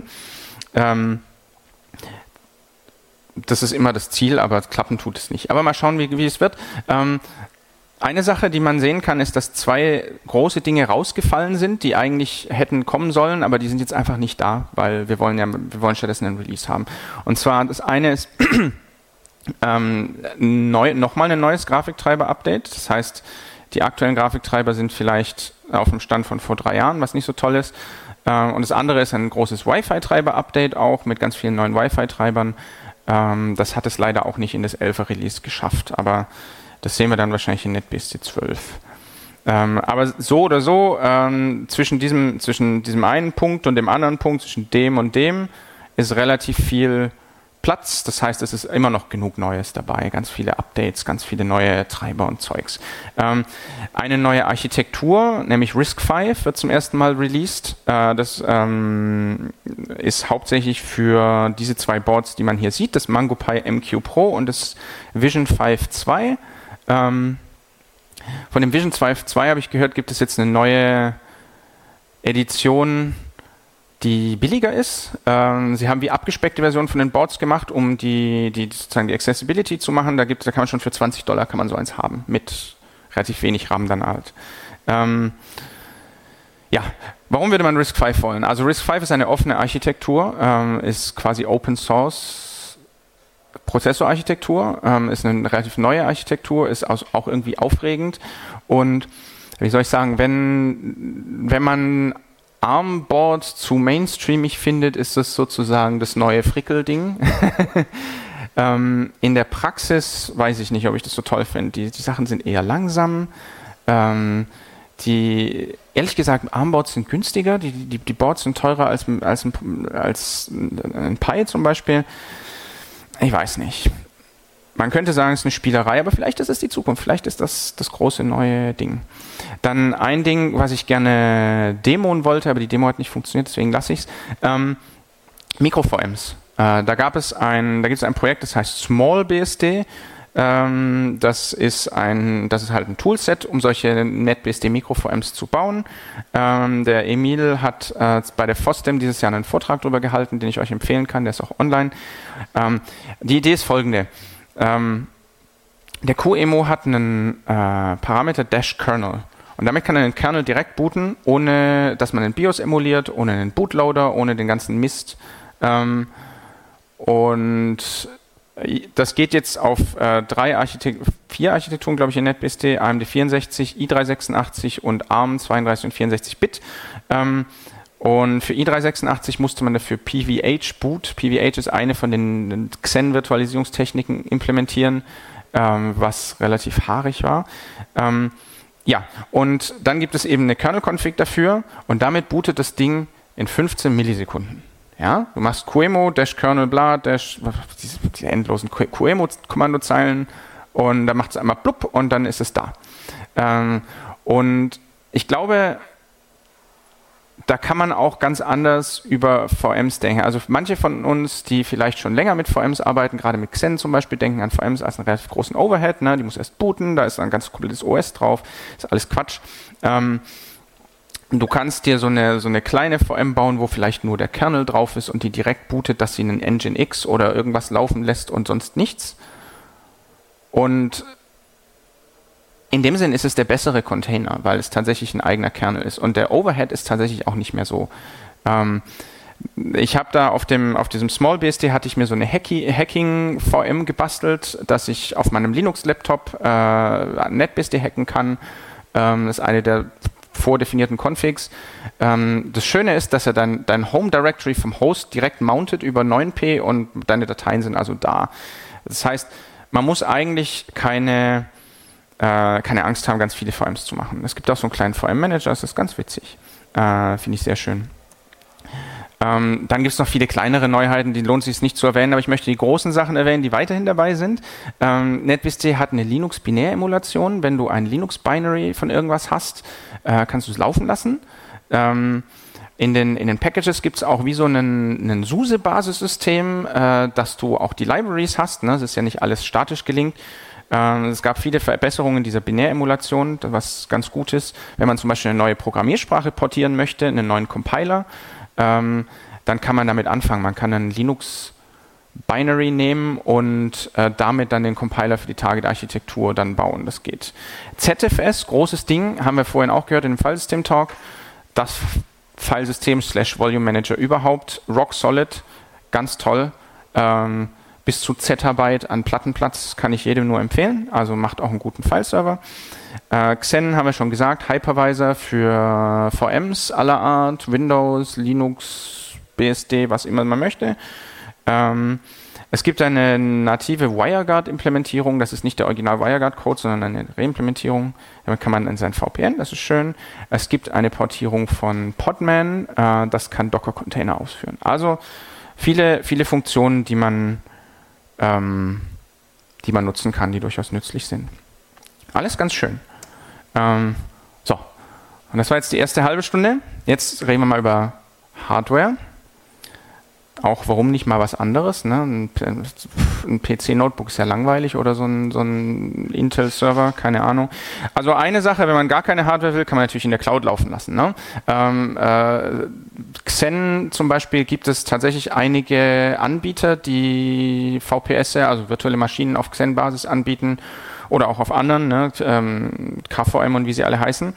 [SPEAKER 1] Das ist immer das Ziel, aber klappen tut es nicht. Aber mal schauen, wie es wird. Eine Sache, die man sehen kann, ist, dass 2 große Dinge rausgefallen sind, die eigentlich hätten kommen sollen, aber die sind jetzt einfach nicht da, weil wir wollen stattdessen einen Release haben. Und zwar, das eine ist nochmal ein neues Grafiktreiber-Update. Das heißt, die aktuellen Grafiktreiber sind vielleicht auf dem Stand von vor 3 Jahren, was nicht so toll ist. Und das andere ist ein großes Wi-Fi-Treiber-Update auch mit ganz vielen neuen Wi-Fi-Treibern. Das hat es leider auch nicht in das 11er Release geschafft, aber das sehen wir dann wahrscheinlich in NetBSD 12. Aber so oder so, zwischen diesem einen Punkt und dem anderen Punkt, zwischen dem und dem, ist relativ viel Platz. Das heißt, es ist immer noch genug Neues dabei. Ganz viele Updates, ganz viele neue Treiber und Zeugs. Eine neue Architektur, nämlich RISC-V, wird zum ersten Mal released. Das ist hauptsächlich für diese 2 Boards, die man hier sieht, das Mango Pi MQ Pro und das Vision 5 2. Von dem Vision 5 2 habe ich gehört, gibt es jetzt eine neue Edition, die billiger ist. Sie haben wie abgespeckte Version von den Boards gemacht, um die sozusagen die Accessibility zu machen. Da kann man schon für $20 kann man so eins haben, mit relativ wenig RAM dann halt. Ja, warum würde man RISC-V wollen? Also RISC-V ist eine offene Architektur, ist quasi Open Source Prozessorarchitektur, ist eine relativ neue Architektur, ist auch irgendwie aufregend, und wie soll ich sagen, wenn man ARM-Board zu mainstreamig findet, ist das sozusagen das neue Frickel-Ding. In der Praxis weiß ich nicht, ob ich das so toll finde. Die Sachen sind eher langsam. Ehrlich gesagt, ARM-Boards sind günstiger. Die Boards sind teurer als ein Pi zum Beispiel. Ich weiß nicht. Man könnte sagen, es ist eine Spielerei, aber vielleicht ist es die Zukunft. Vielleicht ist das große neue Ding. Dann ein Ding, was ich gerne demoen wollte, aber die Demo hat nicht funktioniert, deswegen lasse ich es. Mikro-VMs. Da gibt es ein Projekt, das heißt SmallBSD. Das ist halt ein Toolset, um solche NetBSD-Mikro-VMs zu bauen. Der Emil hat bei der FOSDEM dieses Jahr einen Vortrag darüber gehalten, den ich euch empfehlen kann, der ist auch online. Die Idee ist folgende. Der QEMU hat einen Parameter -kernel, und damit kann er den Kernel direkt booten, ohne dass man den BIOS emuliert, ohne einen Bootloader, ohne den ganzen Mist. Und das geht jetzt auf 4 Architekturen, glaube ich, in NetBSD, AMD 64, i386 und ARM 32 und 64 Bit. Und für i386 musste man dafür PVH-Boot. PVH ist eine von den Xen-Virtualisierungstechniken implementieren, was relativ haarig war. Ja, und dann gibt es eben eine Kernel-Config dafür, und damit bootet das Ding in 15 Millisekunden. Ja, du machst QEMU, -kernel, bla, diese endlosen QEMU-Kommandozeilen, und dann macht es einmal blub, und dann ist es da. Und ich glaube, da kann man auch ganz anders über VMs denken. Also manche von uns, die vielleicht schon länger mit VMs arbeiten, gerade mit Xen zum Beispiel, denken an VMs als einen relativ großen Overhead. Ne? Die muss erst booten, da ist ein ganz komplettes OS drauf. Ist alles Quatsch. Du kannst dir so eine kleine VM bauen, wo vielleicht nur der Kernel drauf ist und die direkt bootet, dass sie einen Nginx oder irgendwas laufen lässt und sonst nichts. Und in dem Sinn ist es der bessere Container, weil es tatsächlich ein eigener Kernel ist. Und der Overhead ist tatsächlich auch nicht mehr so. Ich habe da auf diesem SmallBSD hatte ich mir so eine Hacking-VM gebastelt, dass ich auf meinem Linux-Laptop NetBSD hacken kann. Das ist eine der vordefinierten Configs. Das Schöne ist, dass er dein Home Directory vom Host direkt mountet über 9p, und deine Dateien sind also da. Das heißt, man muss eigentlich keine Angst haben, ganz viele VMs zu machen. Es gibt auch so einen kleinen VM-Manager, das ist ganz witzig. Finde ich sehr schön. Dann gibt es noch viele kleinere Neuheiten, die lohnt sich nicht zu erwähnen, aber ich möchte die großen Sachen erwähnen, die weiterhin dabei sind. NetBSD hat eine Linux-Binär-Emulation. Wenn du ein Linux-Binary von irgendwas hast, kannst du es laufen lassen. In den Packages gibt es auch wie so ein SUSE-Basissystem, dass du auch die Libraries hast. Ne? Das ist ja nicht alles statisch gelinkt. Es gab viele Verbesserungen dieser Binäremulation, was ganz gut ist. Wenn man zum Beispiel eine neue Programmiersprache portieren möchte, einen neuen Compiler, dann kann man damit anfangen. Man kann einen Linux-Binary nehmen und damit dann den Compiler für die Target-Architektur dann bauen. Das geht. ZFS, großes Ding, haben wir vorhin auch gehört in dem Filesystem-Talk. Das Filesystem / Volume Manager überhaupt, rock solid, ganz toll. Bis zu Zettabyte an Plattenplatz kann ich jedem nur empfehlen. Also macht auch einen guten Fileserver. Xen haben wir schon gesagt, Hypervisor für VMs aller Art, Windows, Linux, BSD, was immer man möchte. Es gibt eine native WireGuard-Implementierung. Das ist nicht der Original WireGuard-Code, sondern eine Reimplementierung. Damit kann man in sein VPN, das ist schön. Es gibt eine Portierung von Podman. Das kann Docker-Container ausführen. Also viele Funktionen, die man nutzen kann, die durchaus nützlich sind. Alles ganz schön. So, und das war jetzt die erste halbe Stunde. Jetzt reden wir mal über Hardware. Auch warum nicht mal was anderes? Ne? Ein PC-Notebook ist ja langweilig oder so ein Intel-Server, keine Ahnung. Also eine Sache, wenn man gar keine Hardware will, kann man natürlich in der Cloud laufen lassen. Ne? Xen zum Beispiel gibt es tatsächlich einige Anbieter, die VPS, also virtuelle Maschinen auf Xen-Basis anbieten oder auch auf anderen, ne? KVM und wie sie alle heißen.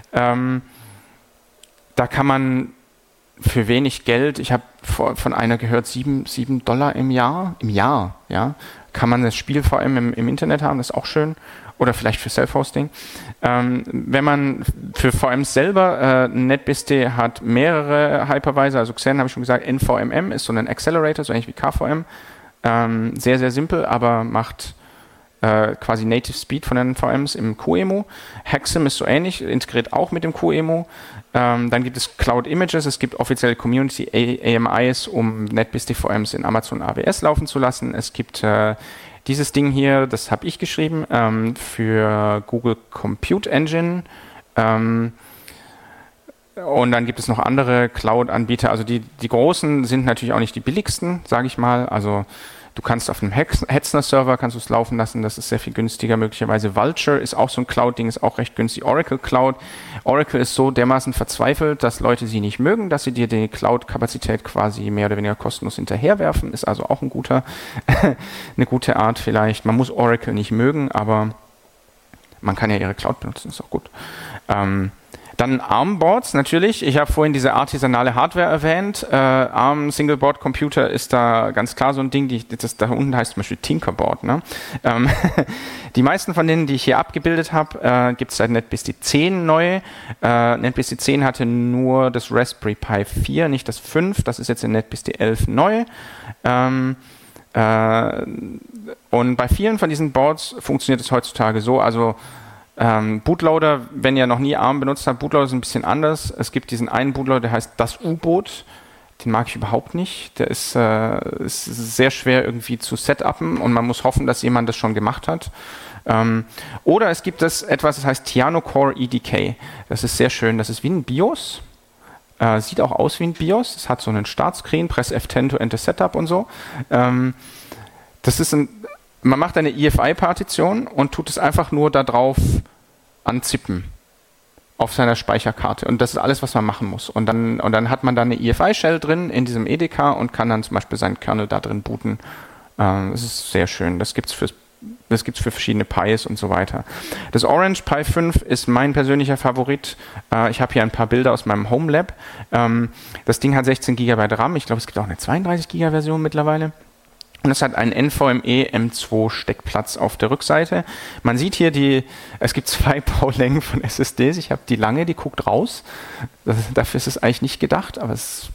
[SPEAKER 1] Da kann man für wenig Geld, ich habe von einer gehört, $7 im Jahr, ja, kann man das Spiel VM im Internet haben, das ist auch schön. Oder vielleicht für Self-Hosting. Wenn man für VMs selber, NetBSD hat mehrere Hypervisor, also Xen habe ich schon gesagt, NVMe ist so ein Accelerator, so ähnlich wie KVM. Sehr, sehr simpel, aber macht quasi Native Speed von den VMs im QEMU. Hexim ist so ähnlich, integriert auch mit dem QEMU. Dann gibt es Cloud Images, es gibt offizielle Community AMIs, um NetBSD VMs in Amazon AWS laufen zu lassen. Es gibt dieses Ding hier, das habe ich geschrieben, für Google Compute Engine. Und dann gibt es noch andere Cloud-Anbieter. Also die großen sind natürlich auch nicht die billigsten, sage ich mal. Also du kannst auf einem Hetzner-Server kannst du es laufen lassen, das ist sehr viel günstiger möglicherweise. Vultr ist auch so ein Cloud-Ding, ist auch recht günstig. Oracle Cloud. Oracle ist so dermaßen verzweifelt, dass Leute sie nicht mögen, dass sie dir die Cloud-Kapazität quasi mehr oder weniger kostenlos hinterherwerfen. Ist also auch eine gute Art vielleicht. Man muss Oracle nicht mögen, aber man kann ja ihre Cloud benutzen, ist auch gut. Dann ARM-Boards natürlich. Ich habe vorhin diese artisanale Hardware erwähnt. ARM Single-Board Computer ist da ganz klar so ein Ding. Das da unten heißt zum Beispiel Tinkerboard. Ne? Die meisten von denen, die ich hier abgebildet habe, gibt es seit NetBSD 10 neue. NetBSD 10 hatte nur das Raspberry Pi 4, nicht das 5. Das ist jetzt in NetBSD 11 neu. Und bei vielen von diesen Boards funktioniert es heutzutage so, also Bootloader, wenn ihr noch nie ARM benutzt habt, Bootloader ist ein bisschen anders. Es gibt diesen einen Bootloader, der heißt das U-Boot. Den mag ich überhaupt nicht. Der ist sehr schwer irgendwie zu setupen und man muss hoffen, dass jemand das schon gemacht hat. Oder es gibt etwas, das heißt Tianocore EDK. Das ist sehr schön. Das ist wie ein BIOS. Sieht auch aus wie ein BIOS. Es hat so einen Startscreen, Press F10 to enter Setup und so. Das ist man macht eine EFI-Partition und tut es einfach nur da drauf anzippen auf seiner Speicherkarte. Und das ist alles, was man machen muss. Und dann hat man da eine EFI-Shell drin in diesem EDK und kann dann zum Beispiel seinen Kernel da drin booten. Das ist sehr schön. Das gibt's für verschiedene Pis und so weiter. Das Orange Pi 5 ist mein persönlicher Favorit. Ich habe hier ein paar Bilder aus meinem Home Lab. Das Ding hat 16 GB RAM. Ich glaube, es gibt auch eine 32 GB Version mittlerweile. Und es hat einen NVMe M2 Steckplatz auf der Rückseite. Man sieht hier es gibt 2 Baulängen von SSDs. Ich habe die lange, die guckt raus. Dafür ist es eigentlich nicht gedacht, aber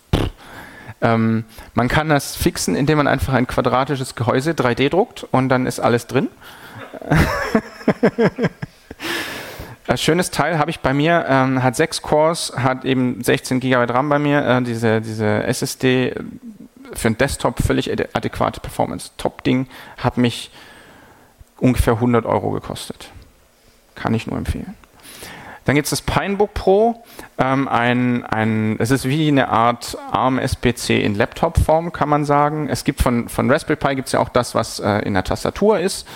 [SPEAKER 1] man kann das fixen, indem man einfach ein quadratisches Gehäuse 3D druckt und dann ist alles drin. Schönes Teil habe ich bei mir, hat 6 Cores, hat eben 16 GB RAM bei mir, diese SSD für einen Desktop völlig adäquate Performance. Top-Ding, hat mich ungefähr 100 € gekostet. Kann ich nur empfehlen. Dann gibt es das Pinebook Pro, es ist wie eine Art ARM-SPC in Laptop-Form, kann man sagen. Es gibt von Raspberry Pi gibt es ja auch das, was in der Tastatur ist.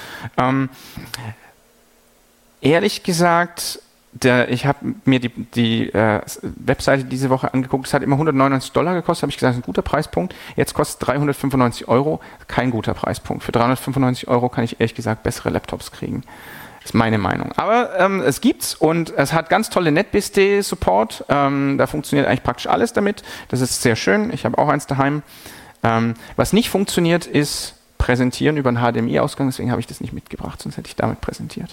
[SPEAKER 1] Ehrlich gesagt, ich habe mir die Webseite diese Woche angeguckt, es hat immer $199 gekostet, habe ich gesagt, das ist ein guter Preispunkt. Jetzt kostet es 395 €, kein guter Preispunkt. Für 395 € kann ich ehrlich gesagt bessere Laptops kriegen. Ist meine Meinung. Aber es gibt's und es hat ganz tolle NetBSD-Support. Da funktioniert eigentlich praktisch alles damit. Das ist sehr schön. Ich habe auch eins daheim. Was nicht funktioniert, ist Präsentieren über einen HDMI-Ausgang. Deswegen habe ich das nicht mitgebracht, sonst hätte ich damit präsentiert.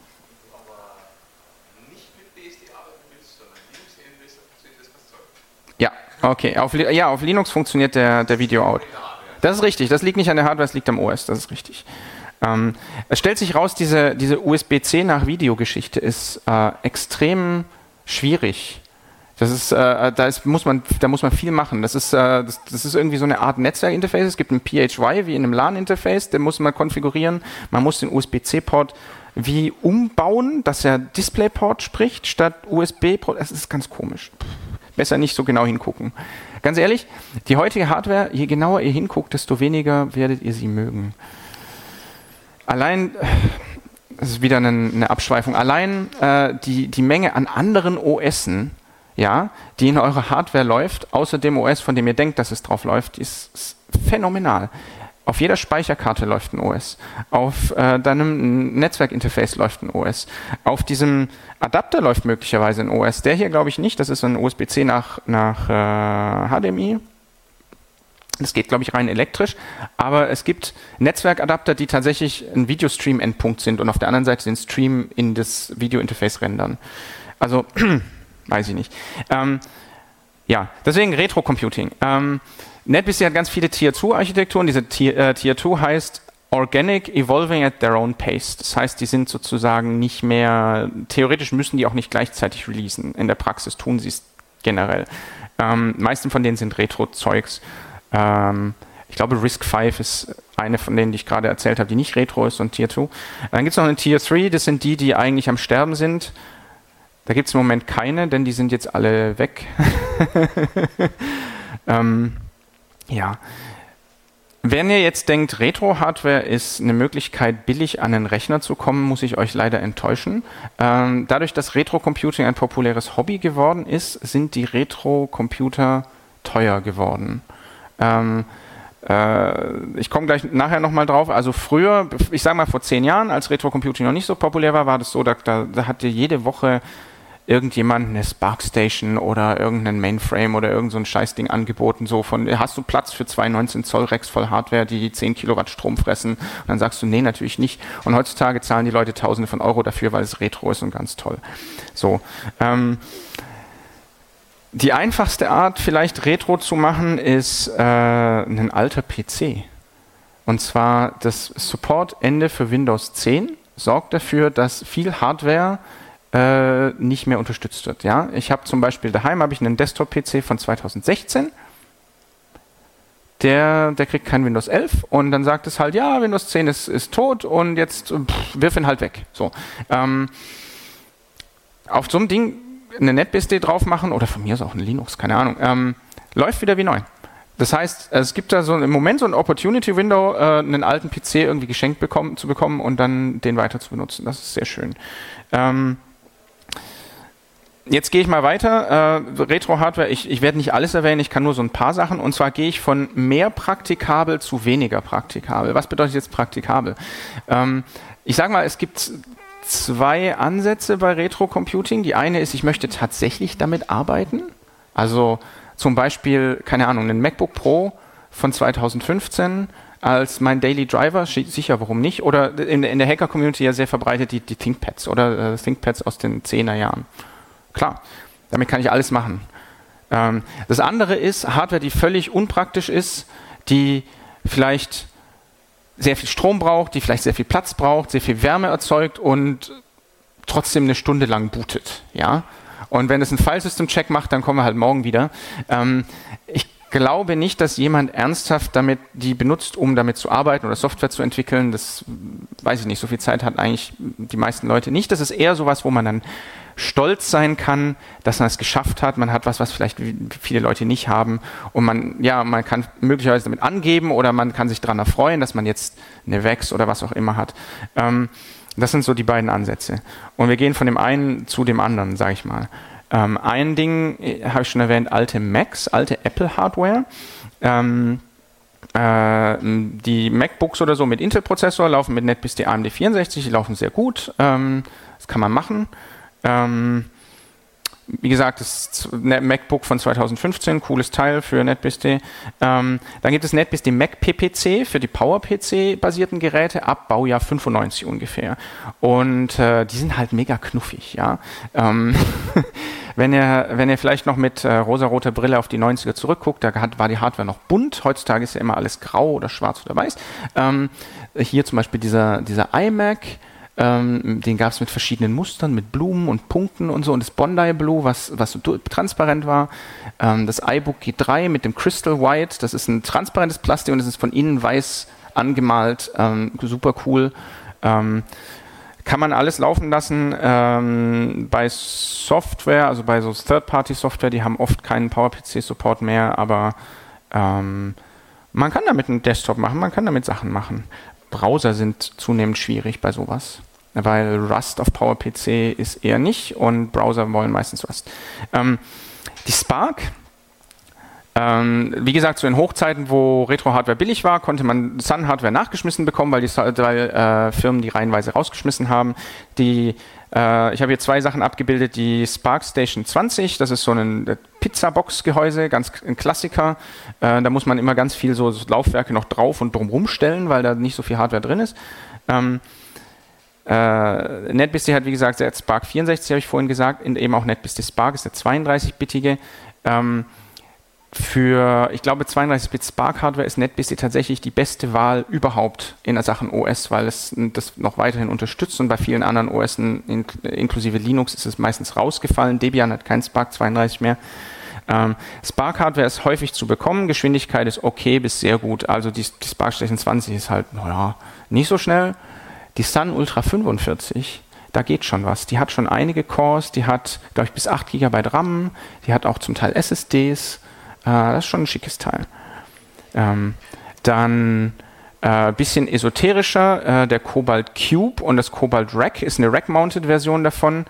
[SPEAKER 1] Ja, okay. Auf Linux funktioniert der Video-Out. Das ist richtig. Das liegt nicht an der Hardware, es liegt am OS. Das ist richtig. Es stellt sich raus, diese USB-C nach Videogeschichte ist extrem schwierig. Das ist, da muss man viel machen. Das ist irgendwie so eine Art Netzwerkinterface. Es gibt ein PHY wie in einem LAN-Interface, den muss man konfigurieren. Man muss den USB-C-Port wie umbauen, dass er DisplayPort spricht statt USB-Port. Es ist ganz komisch. Besser nicht so genau hingucken. Ganz ehrlich, die heutige Hardware, je genauer ihr hinguckt, desto weniger werdet ihr sie mögen. Allein, das ist wieder eine Abschweifung, allein die Menge an anderen OSen, ja, die in eurer Hardware läuft, außer dem OS, von dem ihr denkt, dass es drauf läuft, ist phänomenal. Auf jeder Speicherkarte läuft ein OS. Auf deinem Netzwerkinterface läuft ein OS. Auf diesem Adapter läuft möglicherweise ein OS. Der hier glaube ich nicht, das ist ein USB-C nach HDMI. Das geht, glaube ich, rein elektrisch, aber es gibt Netzwerkadapter, die tatsächlich ein Videostream-Endpunkt sind und auf der anderen Seite den Stream in das Videointerface rendern. Also, weiß ich nicht. Ja, deswegen Retro-Computing. NetBSD hat ganz viele Tier-2-Architekturen. Diese Tier-2 heißt Organic Evolving at their own pace. Das heißt, die sind sozusagen nicht mehr, theoretisch müssen die auch nicht gleichzeitig releasen. In der Praxis tun sie es generell. Meisten von denen sind Retro-Zeugs. Ich glaube, RISC-V ist eine von denen, die ich gerade erzählt habe, die nicht Retro ist und Tier 2. Dann gibt es noch eine Tier 3, das sind die eigentlich am Sterben sind. Da gibt es im Moment keine, denn die sind jetzt alle weg. Ja. Wenn ihr jetzt denkt, Retro-Hardware ist eine Möglichkeit, billig an einen Rechner zu kommen, muss ich euch leider enttäuschen. Dadurch, dass Retro-Computing ein populäres Hobby geworden ist, sind die Retro-Computer teuer geworden. Ich komme gleich nachher nochmal drauf. Also früher, ich sage mal vor 10 Jahren, als Retro-Computing noch nicht so populär war, war das so, da hatte jede Woche irgendjemand eine Sparkstation oder irgendeinen Mainframe oder irgend so ein Scheißding angeboten, so von, hast du Platz für 2 19 Zoll Racks voll Hardware, die 10 Kilowatt Strom fressen? Und dann sagst du, nee, natürlich nicht. Und heutzutage zahlen die Leute Tausende von Euro dafür, weil es Retro ist und ganz toll. So, die einfachste Art, vielleicht Retro zu machen, ist ein alter PC. Und zwar das Support-Ende für Windows 10 sorgt dafür, dass viel Hardware nicht mehr unterstützt wird. Ja? Ich habe zum Beispiel daheim einen Desktop-PC von 2016. Der kriegt kein Windows 11 und dann sagt es halt, ja, Windows 10 ist tot und jetzt wirf ihn halt weg. So. Auf so einem Ding eine NetBSD drauf machen oder von mir ist auch ein Linux, keine Ahnung, läuft wieder wie neu. Das heißt, es gibt da so im Moment so ein Opportunity-Window, einen alten PC irgendwie geschenkt zu bekommen und dann den weiter zu benutzen. Das ist sehr schön. Jetzt gehe ich mal weiter. Retro-Hardware, ich werde nicht alles erwähnen, ich kann nur so ein paar Sachen. Und zwar gehe ich von mehr praktikabel zu weniger praktikabel. Was bedeutet jetzt praktikabel? Ich sage mal, es gibt 2 Ansätze bei Retro-Computing. Die eine ist, ich möchte tatsächlich damit arbeiten. Also zum Beispiel, keine Ahnung, ein MacBook Pro von 2015 als mein Daily Driver, sicher, warum nicht? Oder in der Hacker-Community ja sehr verbreitet die ThinkPads oder ThinkPads aus den 10er Jahren. Klar, damit kann ich alles machen. Das andere ist Hardware, die völlig unpraktisch ist, die vielleicht sehr viel Strom braucht, die vielleicht sehr viel Platz braucht, sehr viel Wärme erzeugt und trotzdem eine Stunde lang bootet. Ja? Und wenn es einen File-System-Check macht, dann kommen wir halt morgen wieder. Ich glaube nicht, dass jemand ernsthaft die benutzt, um damit zu arbeiten oder Software zu entwickeln. Das weiß ich nicht. So viel Zeit hat eigentlich die meisten Leute nicht. Das ist eher sowas, wo man dann stolz sein kann, dass man es geschafft hat. Man hat was vielleicht viele Leute nicht haben. Und man kann möglicherweise damit angeben oder man kann sich daran erfreuen, dass man jetzt eine Vex oder was auch immer hat. Das sind so die beiden Ansätze. Und wir gehen von dem einen zu dem anderen, sage ich mal. Ein Ding, habe ich schon erwähnt, alte Macs, alte Apple-Hardware. Die MacBooks oder so mit Intel-Prozessor laufen mit NetBSD AMD 64, die laufen sehr gut. Das kann man machen. Wie gesagt, das MacBook von 2015, cooles Teil für NetBSD. Dann gibt es NetBSD Mac PPC für die PowerPC-basierten Geräte ab Baujahr 95 ungefähr. Und die sind halt mega knuffig, ja. Wenn ihr vielleicht noch mit rosaroter Brille auf die 90er zurückguckt, war die Hardware noch bunt. Heutzutage ist ja immer alles grau oder schwarz oder weiß. Hier zum Beispiel dieser iMac. Den gab es mit verschiedenen Mustern, mit Blumen und Punkten und so. Und das Bondi Blue, was so transparent war. Das iBook G3 mit dem Crystal White. Das ist ein transparentes Plastik und es ist von innen weiß angemalt. Super cool. Kann man alles laufen lassen. Bei Software, also bei so Third-Party-Software, die haben oft keinen PowerPC-Support mehr, aber man kann damit einen Desktop machen, man kann damit Sachen machen. Browser sind zunehmend schwierig bei sowas, weil Rust auf PowerPC ist eher nicht und Browser wollen meistens Rust. Die Spark, wie gesagt, zu den Hochzeiten, wo Retro-Hardware billig war, konnte man Sun-Hardware nachgeschmissen bekommen, weil Firmen die reihenweise rausgeschmissen haben. Ich habe hier zwei Sachen abgebildet. Die Spark Station 20, das ist so ein Pizzabox-Gehäuse, ein Klassiker. Da muss man immer ganz viel so Laufwerke noch drauf und drumherum stellen, weil da nicht so viel Hardware drin ist. NetBSD hat, wie gesagt, der Spark 64, habe ich vorhin gesagt, und eben auch NetBSD Spark ist der 32-bittige. Ich glaube, 32-Bit Spark-Hardware ist NetBSD tatsächlich die beste Wahl überhaupt in Sachen OS, weil es das noch weiterhin unterstützt und bei vielen anderen OS, inklusive Linux, ist es meistens rausgefallen. Debian hat kein Spark 32 mehr. Spark-Hardware ist häufig zu bekommen, Geschwindigkeit ist okay bis sehr gut. Also die Spark Station 20 ist halt, nicht so schnell. Die Sun Ultra 45, da geht schon was. Die hat schon einige Cores, die hat, glaube ich, bis 8 GB RAM, die hat auch zum Teil SSDs. Das ist schon ein schickes Teil. Dann bisschen esoterischer, der Cobalt Cube und das Cobalt Rack ist eine Rack-Mounted-Version davon.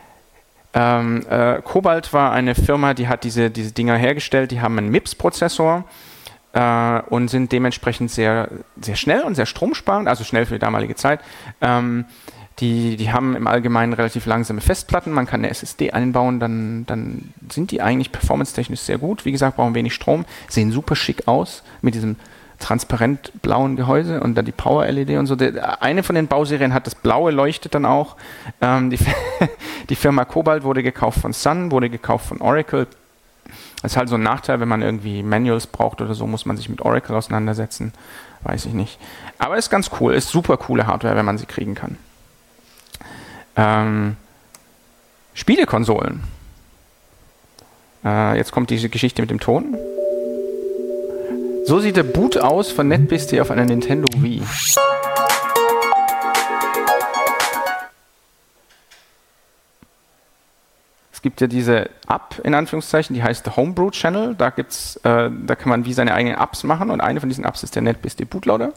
[SPEAKER 1] Cobalt war eine Firma, die hat diese Dinger hergestellt, die haben einen MIPS-Prozessor und sind dementsprechend sehr, sehr schnell und sehr stromsparend, also schnell für die damalige Zeit. Die haben im Allgemeinen relativ langsame Festplatten, man kann eine SSD einbauen, dann sind die eigentlich performance-technisch sehr gut. Wie gesagt, brauchen wenig Strom, sehen super schick aus mit diesem transparent blauen Gehäuse und dann die Power-LED und so. Eine von den Bauserien hat das blaue, leuchtet dann auch. Die Firma Cobalt wurde gekauft von Sun, wurde gekauft von Oracle. Das ist halt so ein Nachteil, wenn man irgendwie Manuals braucht oder so, muss man sich mit Oracle auseinandersetzen. Weiß ich nicht. Aber ist ganz cool, ist super coole Hardware, wenn man sie kriegen kann. Spielekonsolen. Jetzt kommt diese Geschichte mit dem Ton. So sieht der Boot aus von NetBSD auf einer Nintendo Wii. Es gibt ja diese App, in Anführungszeichen, die heißt Homebrew Channel. Da kann man wie seine eigenen Apps machen und eine von diesen Apps ist der NetBSD Bootloader.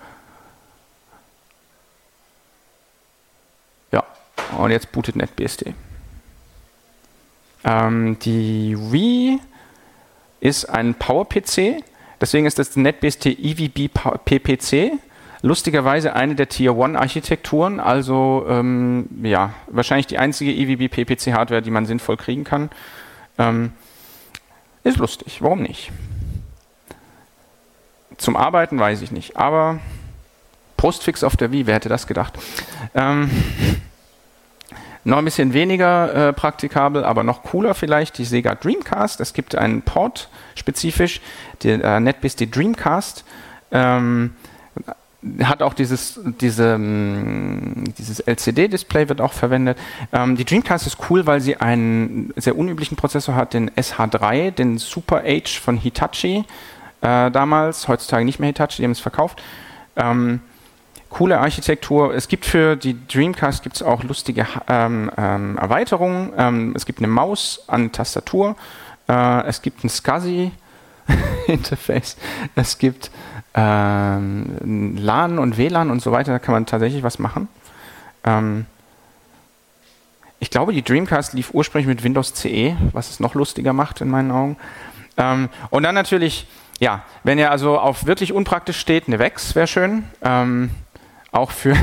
[SPEAKER 1] Ja, und jetzt bootet NetBSD. Die Wii ist ein PowerPC, deswegen ist das NetBSD EVB PPC. Lustigerweise eine der Tier-1-Architekturen, also wahrscheinlich die einzige EVB-PPC-Hardware, die man sinnvoll kriegen kann. Ist lustig, warum nicht? Zum Arbeiten weiß ich nicht, aber Postfix auf der Wii, wer hätte das gedacht? Noch ein bisschen weniger praktikabel, aber noch cooler vielleicht, die Sega Dreamcast. Es gibt einen Port spezifisch, der NetBSD Dreamcast. hat auch dieses LCD-Display wird auch verwendet. Die Dreamcast ist cool, weil sie einen sehr unüblichen Prozessor hat, den SH3, den Super H von Hitachi damals, heutzutage nicht mehr Hitachi, die haben es verkauft. Coole Architektur. Es gibt für die Dreamcast gibt's auch lustige Erweiterungen. Es gibt eine Maus an Tastatur. Es gibt ein SCSI-Interface. Es gibt LAN und WLAN und so weiter. Da kann man tatsächlich was machen. Ich glaube, die Dreamcast lief ursprünglich mit Windows CE, was es noch lustiger macht in meinen Augen. Und dann natürlich, ja, wenn ihr also auf wirklich unpraktisch steht, eine VEX wäre schön. Auch für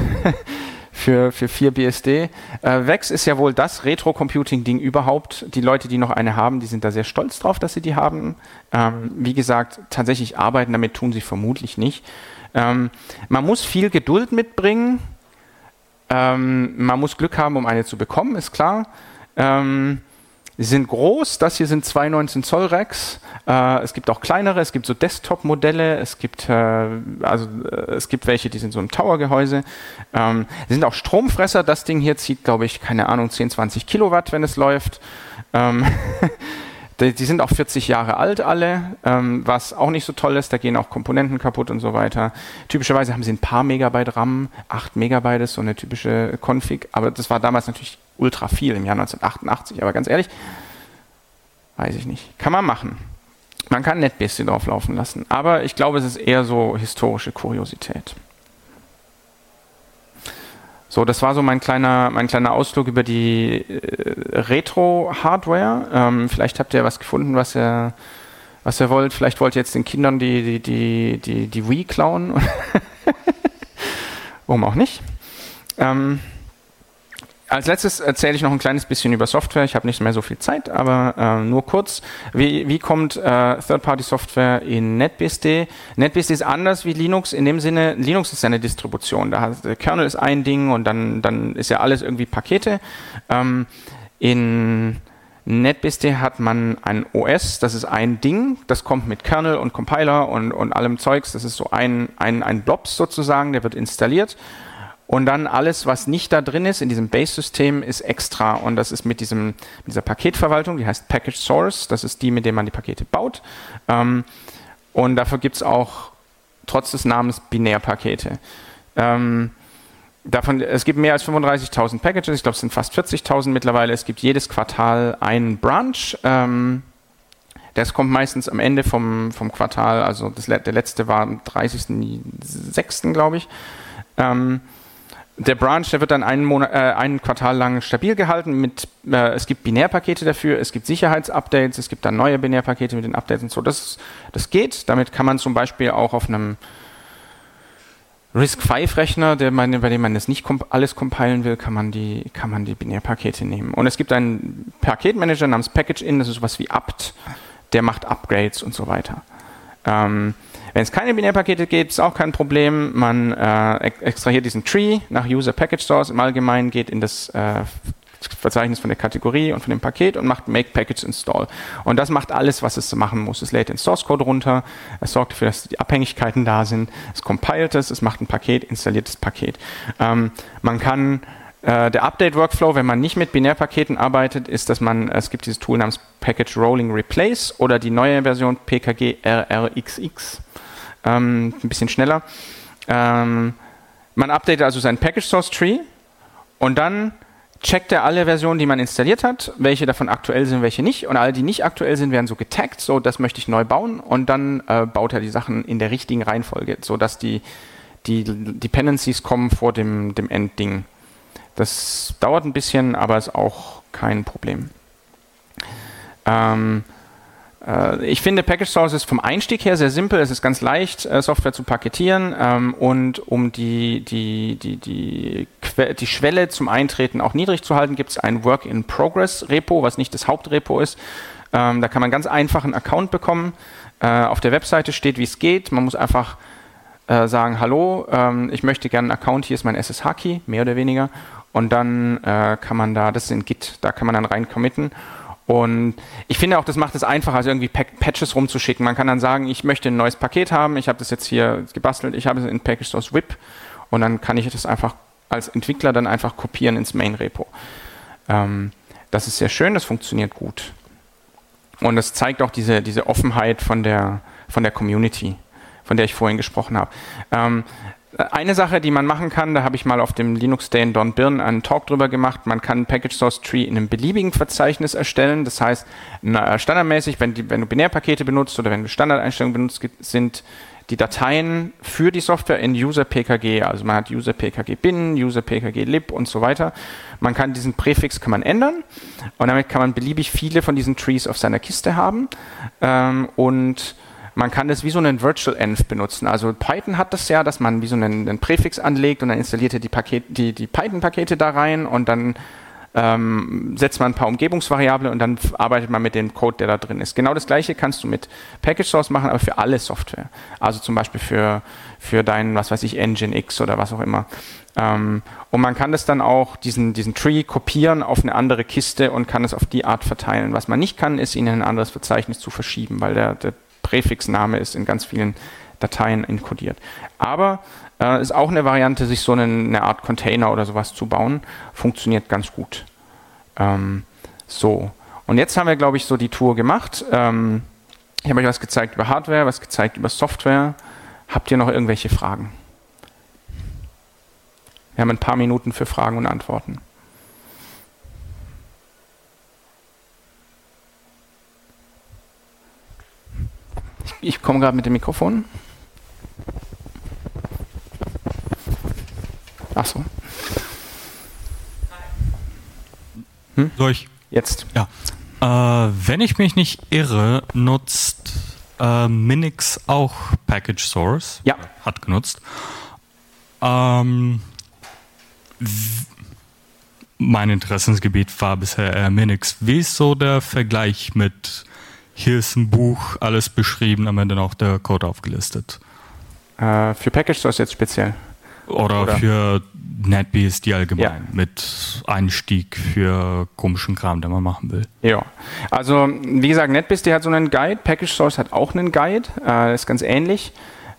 [SPEAKER 1] 4BSD. VEX ist ja wohl das Retro-Computing-Ding überhaupt. Die Leute, die noch eine haben, die sind da sehr stolz drauf, dass sie die haben. Wie gesagt, tatsächlich arbeiten damit tun sie vermutlich nicht. Man muss viel Geduld mitbringen. Man muss Glück haben, um eine zu bekommen, ist klar. Sie sind groß, das hier sind 2 19-Zoll-Racks. Es gibt auch kleinere, es gibt so Desktop-Modelle, es gibt welche, die sind so im Tower-Gehäuse. Sie sind auch Stromfresser, das Ding hier zieht, glaube ich, keine Ahnung, 10, 20 Kilowatt, wenn es läuft. Die sind auch 40 Jahre alt alle, was auch nicht so toll ist, da gehen auch Komponenten kaputt und so weiter. Typischerweise haben sie ein paar Megabyte RAM, 8 Megabyte ist so eine typische Config, aber das war damals natürlich ultra viel im Jahr 1988, aber ganz ehrlich, weiß ich nicht. Kann man machen. Man kann NetBSD drauf laufen lassen, aber ich glaube, es ist eher so historische Kuriosität. So, das war so mein kleiner Ausflug über die Retro-Hardware. Vielleicht habt ihr was gefunden, was ihr wollt. Vielleicht wollt ihr jetzt den Kindern die Wii klauen. Warum auch nicht? Als letztes erzähle ich noch ein kleines bisschen über Software. Ich habe nicht mehr so viel Zeit, aber nur kurz. Wie kommt Third-Party-Software in NetBSD? NetBSD ist anders wie Linux in dem Sinne, Linux ist ja eine Distribution. Der Kernel ist ein Ding und dann ist ja alles irgendwie Pakete. In NetBSD hat man ein OS, das ist ein Ding, das kommt mit Kernel und Compiler und allem Zeugs. Das ist so ein Blobs sozusagen, der wird installiert. Und dann alles, was nicht da drin ist, in diesem Base-System, ist extra. Und das ist mit dieser Paketverwaltung, die heißt Package Source. Das ist die, mit der man die Pakete baut. Und dafür gibt es auch, trotz des Namens, Binärpakete. Es gibt mehr als 35.000 Packages. Ich glaube, es sind fast 40.000 mittlerweile. Es gibt jedes Quartal einen Branch. Das kommt meistens am Ende vom Quartal. Also der letzte war am 30.06., glaube ich. Der Branch, der wird dann ein Quartal lang stabil gehalten. Es gibt Binärpakete dafür, es gibt Sicherheitsupdates, es gibt dann neue Binärpakete mit den Updates und so. Das geht. Damit kann man zum Beispiel auch auf einem RISC-V-Rechner, bei dem man das nicht alles compilen will, kann man die Binärpakete nehmen. Und es gibt einen Paketmanager namens Package-In, das ist sowas wie apt, der macht Upgrades und so weiter. Wenn es keine Binärpakete gibt, ist auch kein Problem. Man extrahiert diesen Tree nach User Package Source im Allgemeinen, geht in das Verzeichnis von der Kategorie und von dem Paket und macht Make Package Install. Und das macht alles, was es machen muss. Es lädt den Source Code runter, es sorgt dafür, dass die Abhängigkeiten da sind, es compilt es macht ein Paket, installiert das Paket. Man kann der Update-Workflow, wenn man nicht mit Binärpaketen arbeitet, ist, dass es gibt dieses Tool namens Package Rolling Replace oder die neue Version PKG RRXX. Ein bisschen schneller. Man updatet also seinen Package Source Tree und dann checkt er alle Versionen, die man installiert hat, welche davon aktuell sind, welche nicht. Und alle, die nicht aktuell sind, werden so getaggt, so das möchte ich neu bauen. Und dann baut er die Sachen in der richtigen Reihenfolge, sodass die Dependencies kommen vor dem Endding. Das dauert ein bisschen, aber ist auch kein Problem. Ich finde, Package Source ist vom Einstieg her sehr simpel. Es ist ganz leicht, Software zu paketieren und um die Schwelle zum Eintreten auch niedrig zu halten, gibt es ein Work-in-Progress-Repo, was nicht das Hauptrepo ist. Da kann man ganz einfach einen Account bekommen. Auf der Webseite steht, wie es geht. Man muss einfach sagen, hallo, ich möchte gerne einen Account, hier ist mein SSH-Key, mehr oder weniger. Und dann kann man das ist in Git, da kann man dann rein committen. Und ich finde auch, das macht es einfacher, als irgendwie Patches rumzuschicken. Man kann dann sagen, ich möchte ein neues Paket haben, ich habe das jetzt hier gebastelt, ich habe es in Package Source VIP und dann kann ich das einfach als Entwickler dann einfach kopieren ins Main-Repo. Das ist sehr schön, das funktioniert gut. Und das zeigt auch diese Offenheit von der Community, von der ich vorhin gesprochen habe. Eine Sache, die man machen kann, da habe ich mal auf dem Linux Day in Dornbirn einen Talk drüber gemacht, man kann ein Package Source Tree in einem beliebigen Verzeichnis erstellen. Das heißt, standardmäßig, wenn du Binärpakete benutzt oder wenn du Standardeinstellungen benutzt, sind die Dateien für die Software in user-pkg, also man hat user-pkg-bin, user-pkg-lib und so weiter. Man kann diesen Präfix ändern und damit kann man beliebig viele von diesen Trees auf seiner Kiste haben und man kann das wie so einen Virtual Env benutzen. Also Python hat das ja, dass man wie so einen Präfix anlegt und dann installiert er die Python-Pakete da rein und dann setzt man ein paar Umgebungsvariablen und dann arbeitet man mit dem Code, der da drin ist. Genau das Gleiche kannst du mit Package Source machen, aber für alle Software. Also zum Beispiel für dein, was weiß ich, Nginx oder was auch immer. Und man kann das dann auch, diesen Tree kopieren auf eine andere Kiste und kann es auf die Art verteilen. Was man nicht kann, ist ihn in ein anderes Verzeichnis zu verschieben, weil der Präfixname ist in ganz vielen Dateien inkodiert. Aber ist auch eine Variante, sich so eine Art Container oder sowas zu bauen. Funktioniert ganz gut. So. Und jetzt haben wir, glaube ich, so die Tour gemacht. Ich habe euch was gezeigt über Hardware, was gezeigt über Software. Habt ihr noch irgendwelche Fragen? Wir haben ein paar Minuten für Fragen und Antworten. Ich komme gerade mit dem Mikrofon. Ach so.
[SPEAKER 2] Durch.
[SPEAKER 1] Jetzt.
[SPEAKER 2] Ja. Wenn ich mich nicht irre, nutzt Minix auch Package Source.
[SPEAKER 1] Ja.
[SPEAKER 2] Hat genutzt. Mein Interessensgebiet war bisher eher Minix. Wie ist so der Vergleich mit, hier ist ein Buch, alles beschrieben, am Ende auch der Code aufgelistet?
[SPEAKER 1] Für Package Source jetzt speziell?
[SPEAKER 2] Oder für NetBSD allgemein,
[SPEAKER 1] ja,
[SPEAKER 2] mit Einstieg für komischen Kram, den man machen will.
[SPEAKER 1] Ja, also wie gesagt, NetBSD hat so einen Guide, Package Source hat auch einen Guide, ist ganz ähnlich.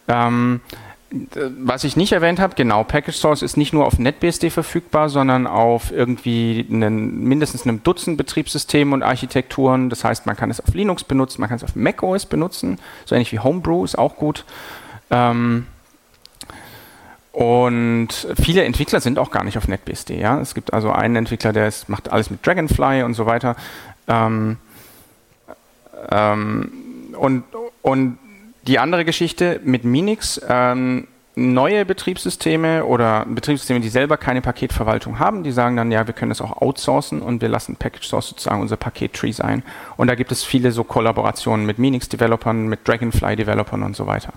[SPEAKER 1] Was ich nicht erwähnt habe, genau, Package Source ist nicht nur auf NetBSD verfügbar, sondern auf irgendwie mindestens einem Dutzend Betriebssystemen und Architekturen. Das heißt, man kann es auf Linux benutzen, man kann es auf macOS benutzen, so ähnlich wie Homebrew, ist auch gut. Und viele Entwickler sind auch gar nicht auf NetBSD. Ja? Es gibt also einen Entwickler, der macht alles mit Dragonfly und so weiter. Und die andere Geschichte mit Minix, neue Betriebssysteme oder Betriebssysteme, die selber keine Paketverwaltung haben, die sagen dann, ja, wir können das auch outsourcen und wir lassen Package Source sozusagen unser Paket-Tree sein. Und da gibt es viele so Kollaborationen mit Minix-Developern, mit Dragonfly-Developern und so weiter.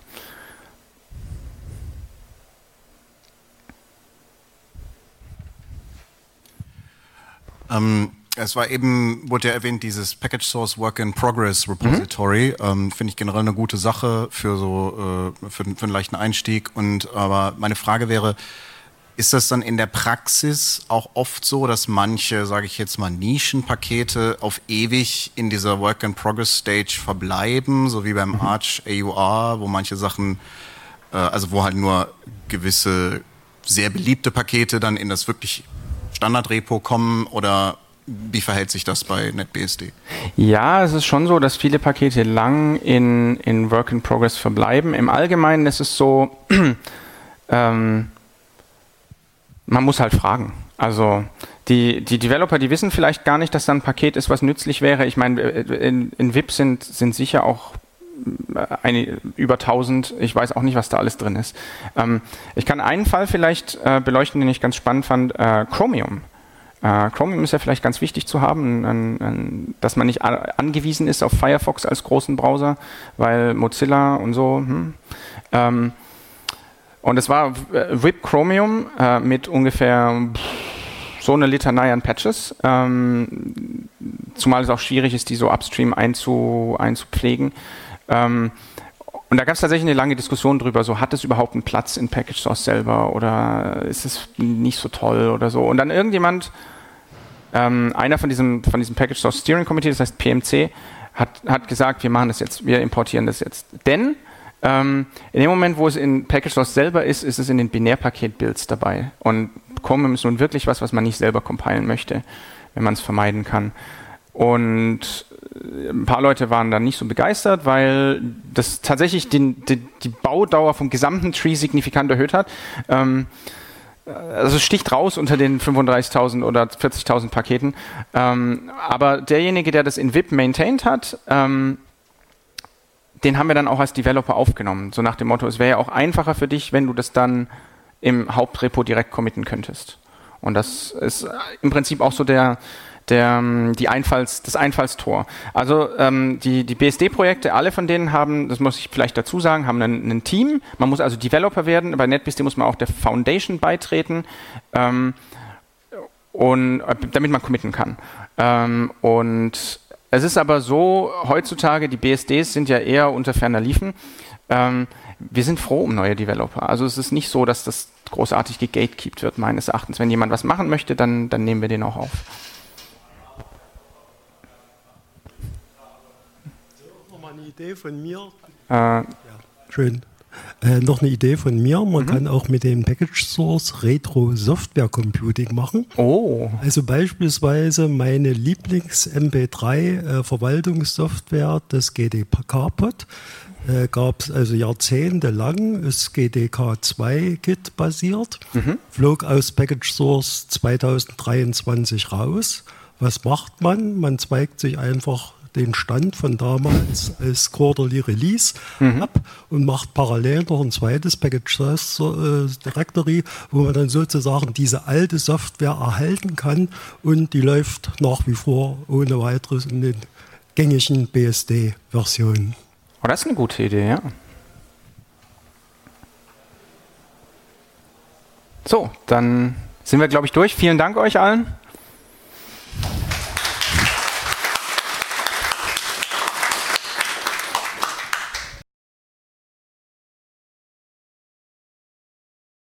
[SPEAKER 3] Es war eben, wurde ja erwähnt, dieses Package Source Work in Progress Repository. Finde ich generell eine gute Sache für einen leichten Einstieg. Aber meine Frage wäre, ist das dann in der Praxis auch oft so, dass manche, sage ich jetzt mal, Nischenpakete auf ewig in dieser Work in Progress Stage verbleiben, so wie beim Arch AUR, wo manche Sachen, also wo halt nur gewisse sehr beliebte Pakete dann in das wirklich Standardrepo kommen, oder wie verhält sich das bei NetBSD?
[SPEAKER 1] Ja, es ist schon so, dass viele Pakete lang in Work in Progress verbleiben. Im Allgemeinen ist es so, man muss halt fragen. Also die Developer, die wissen vielleicht gar nicht, dass da ein Paket ist, was nützlich wäre. Ich meine, in VIP sind sicher auch über 1000, ich weiß auch nicht, was da alles drin ist. Ich kann einen Fall vielleicht beleuchten, den ich ganz spannend fand, Chromium. Chromium ist ja vielleicht ganz wichtig zu haben, dass man nicht angewiesen ist auf Firefox als großen Browser, weil Mozilla und so. Und es war VIP Chromium mit ungefähr so eine Litanei an Patches, zumal es auch schwierig ist, die so upstream einzupflegen. Und da gab es tatsächlich eine lange Diskussion drüber, so hat es überhaupt einen Platz in Package Source selber oder ist es nicht so toll oder so. Und dann irgendjemand einer von diesem Package Source Steering Committee, das heißt PMC, hat gesagt, wir machen das jetzt, wir importieren das jetzt. Denn in dem Moment, wo es in Package Source selber ist, ist es in den Binärpaket-Builds dabei. Und Chromium ist nun wirklich was man nicht selber compilen möchte, wenn man es vermeiden kann. Und ein paar Leute waren dann nicht so begeistert, weil das tatsächlich die Baudauer vom gesamten Tree signifikant erhöht hat. Also es sticht raus unter den 35.000 oder 40.000 Paketen. Aber derjenige, der das in VIP maintained hat, den haben wir dann auch als Developer aufgenommen. So nach dem Motto, es wäre ja auch einfacher für dich, wenn du das dann im Hauptrepo direkt committen könntest. Und das ist im Prinzip auch so das Einfallstor. Also die BSD-Projekte, alle von denen haben, das muss ich vielleicht dazu sagen, haben ein Team. Man muss also Developer werden. Bei NetBSD muss man auch der Foundation beitreten, und damit man committen kann. Und es ist aber so, heutzutage, die BSDs sind ja eher unter ferner Liefen. Wir sind froh um neue Developer. Also es ist nicht so, dass das großartig gegatekeept wird, meines Erachtens. Wenn jemand was machen möchte, dann nehmen wir den auch auf.
[SPEAKER 4] Nochmal eine Idee von mir.
[SPEAKER 1] Ja.
[SPEAKER 4] Schön. Noch eine Idee von mir. Man kann auch mit dem Package Source Retro Software Computing machen.
[SPEAKER 1] Oh.
[SPEAKER 4] Also beispielsweise meine Lieblings-MP3 Verwaltungssoftware, das GDK-Pod. Gab es also jahrzehntelang, ist GDK2 Git basiert, flog aus Package Source 2023 raus. Was macht man? Man zweigt sich einfach den Stand von damals als Quarterly Release ab und macht parallel noch ein zweites Package Source Directory, wo man dann sozusagen diese alte Software erhalten kann und die läuft nach wie vor ohne weiteres in den gängigen BSD-Versionen.
[SPEAKER 1] Oh, das ist eine gute Idee, ja. So, dann sind wir, glaube ich, durch. Vielen Dank euch allen.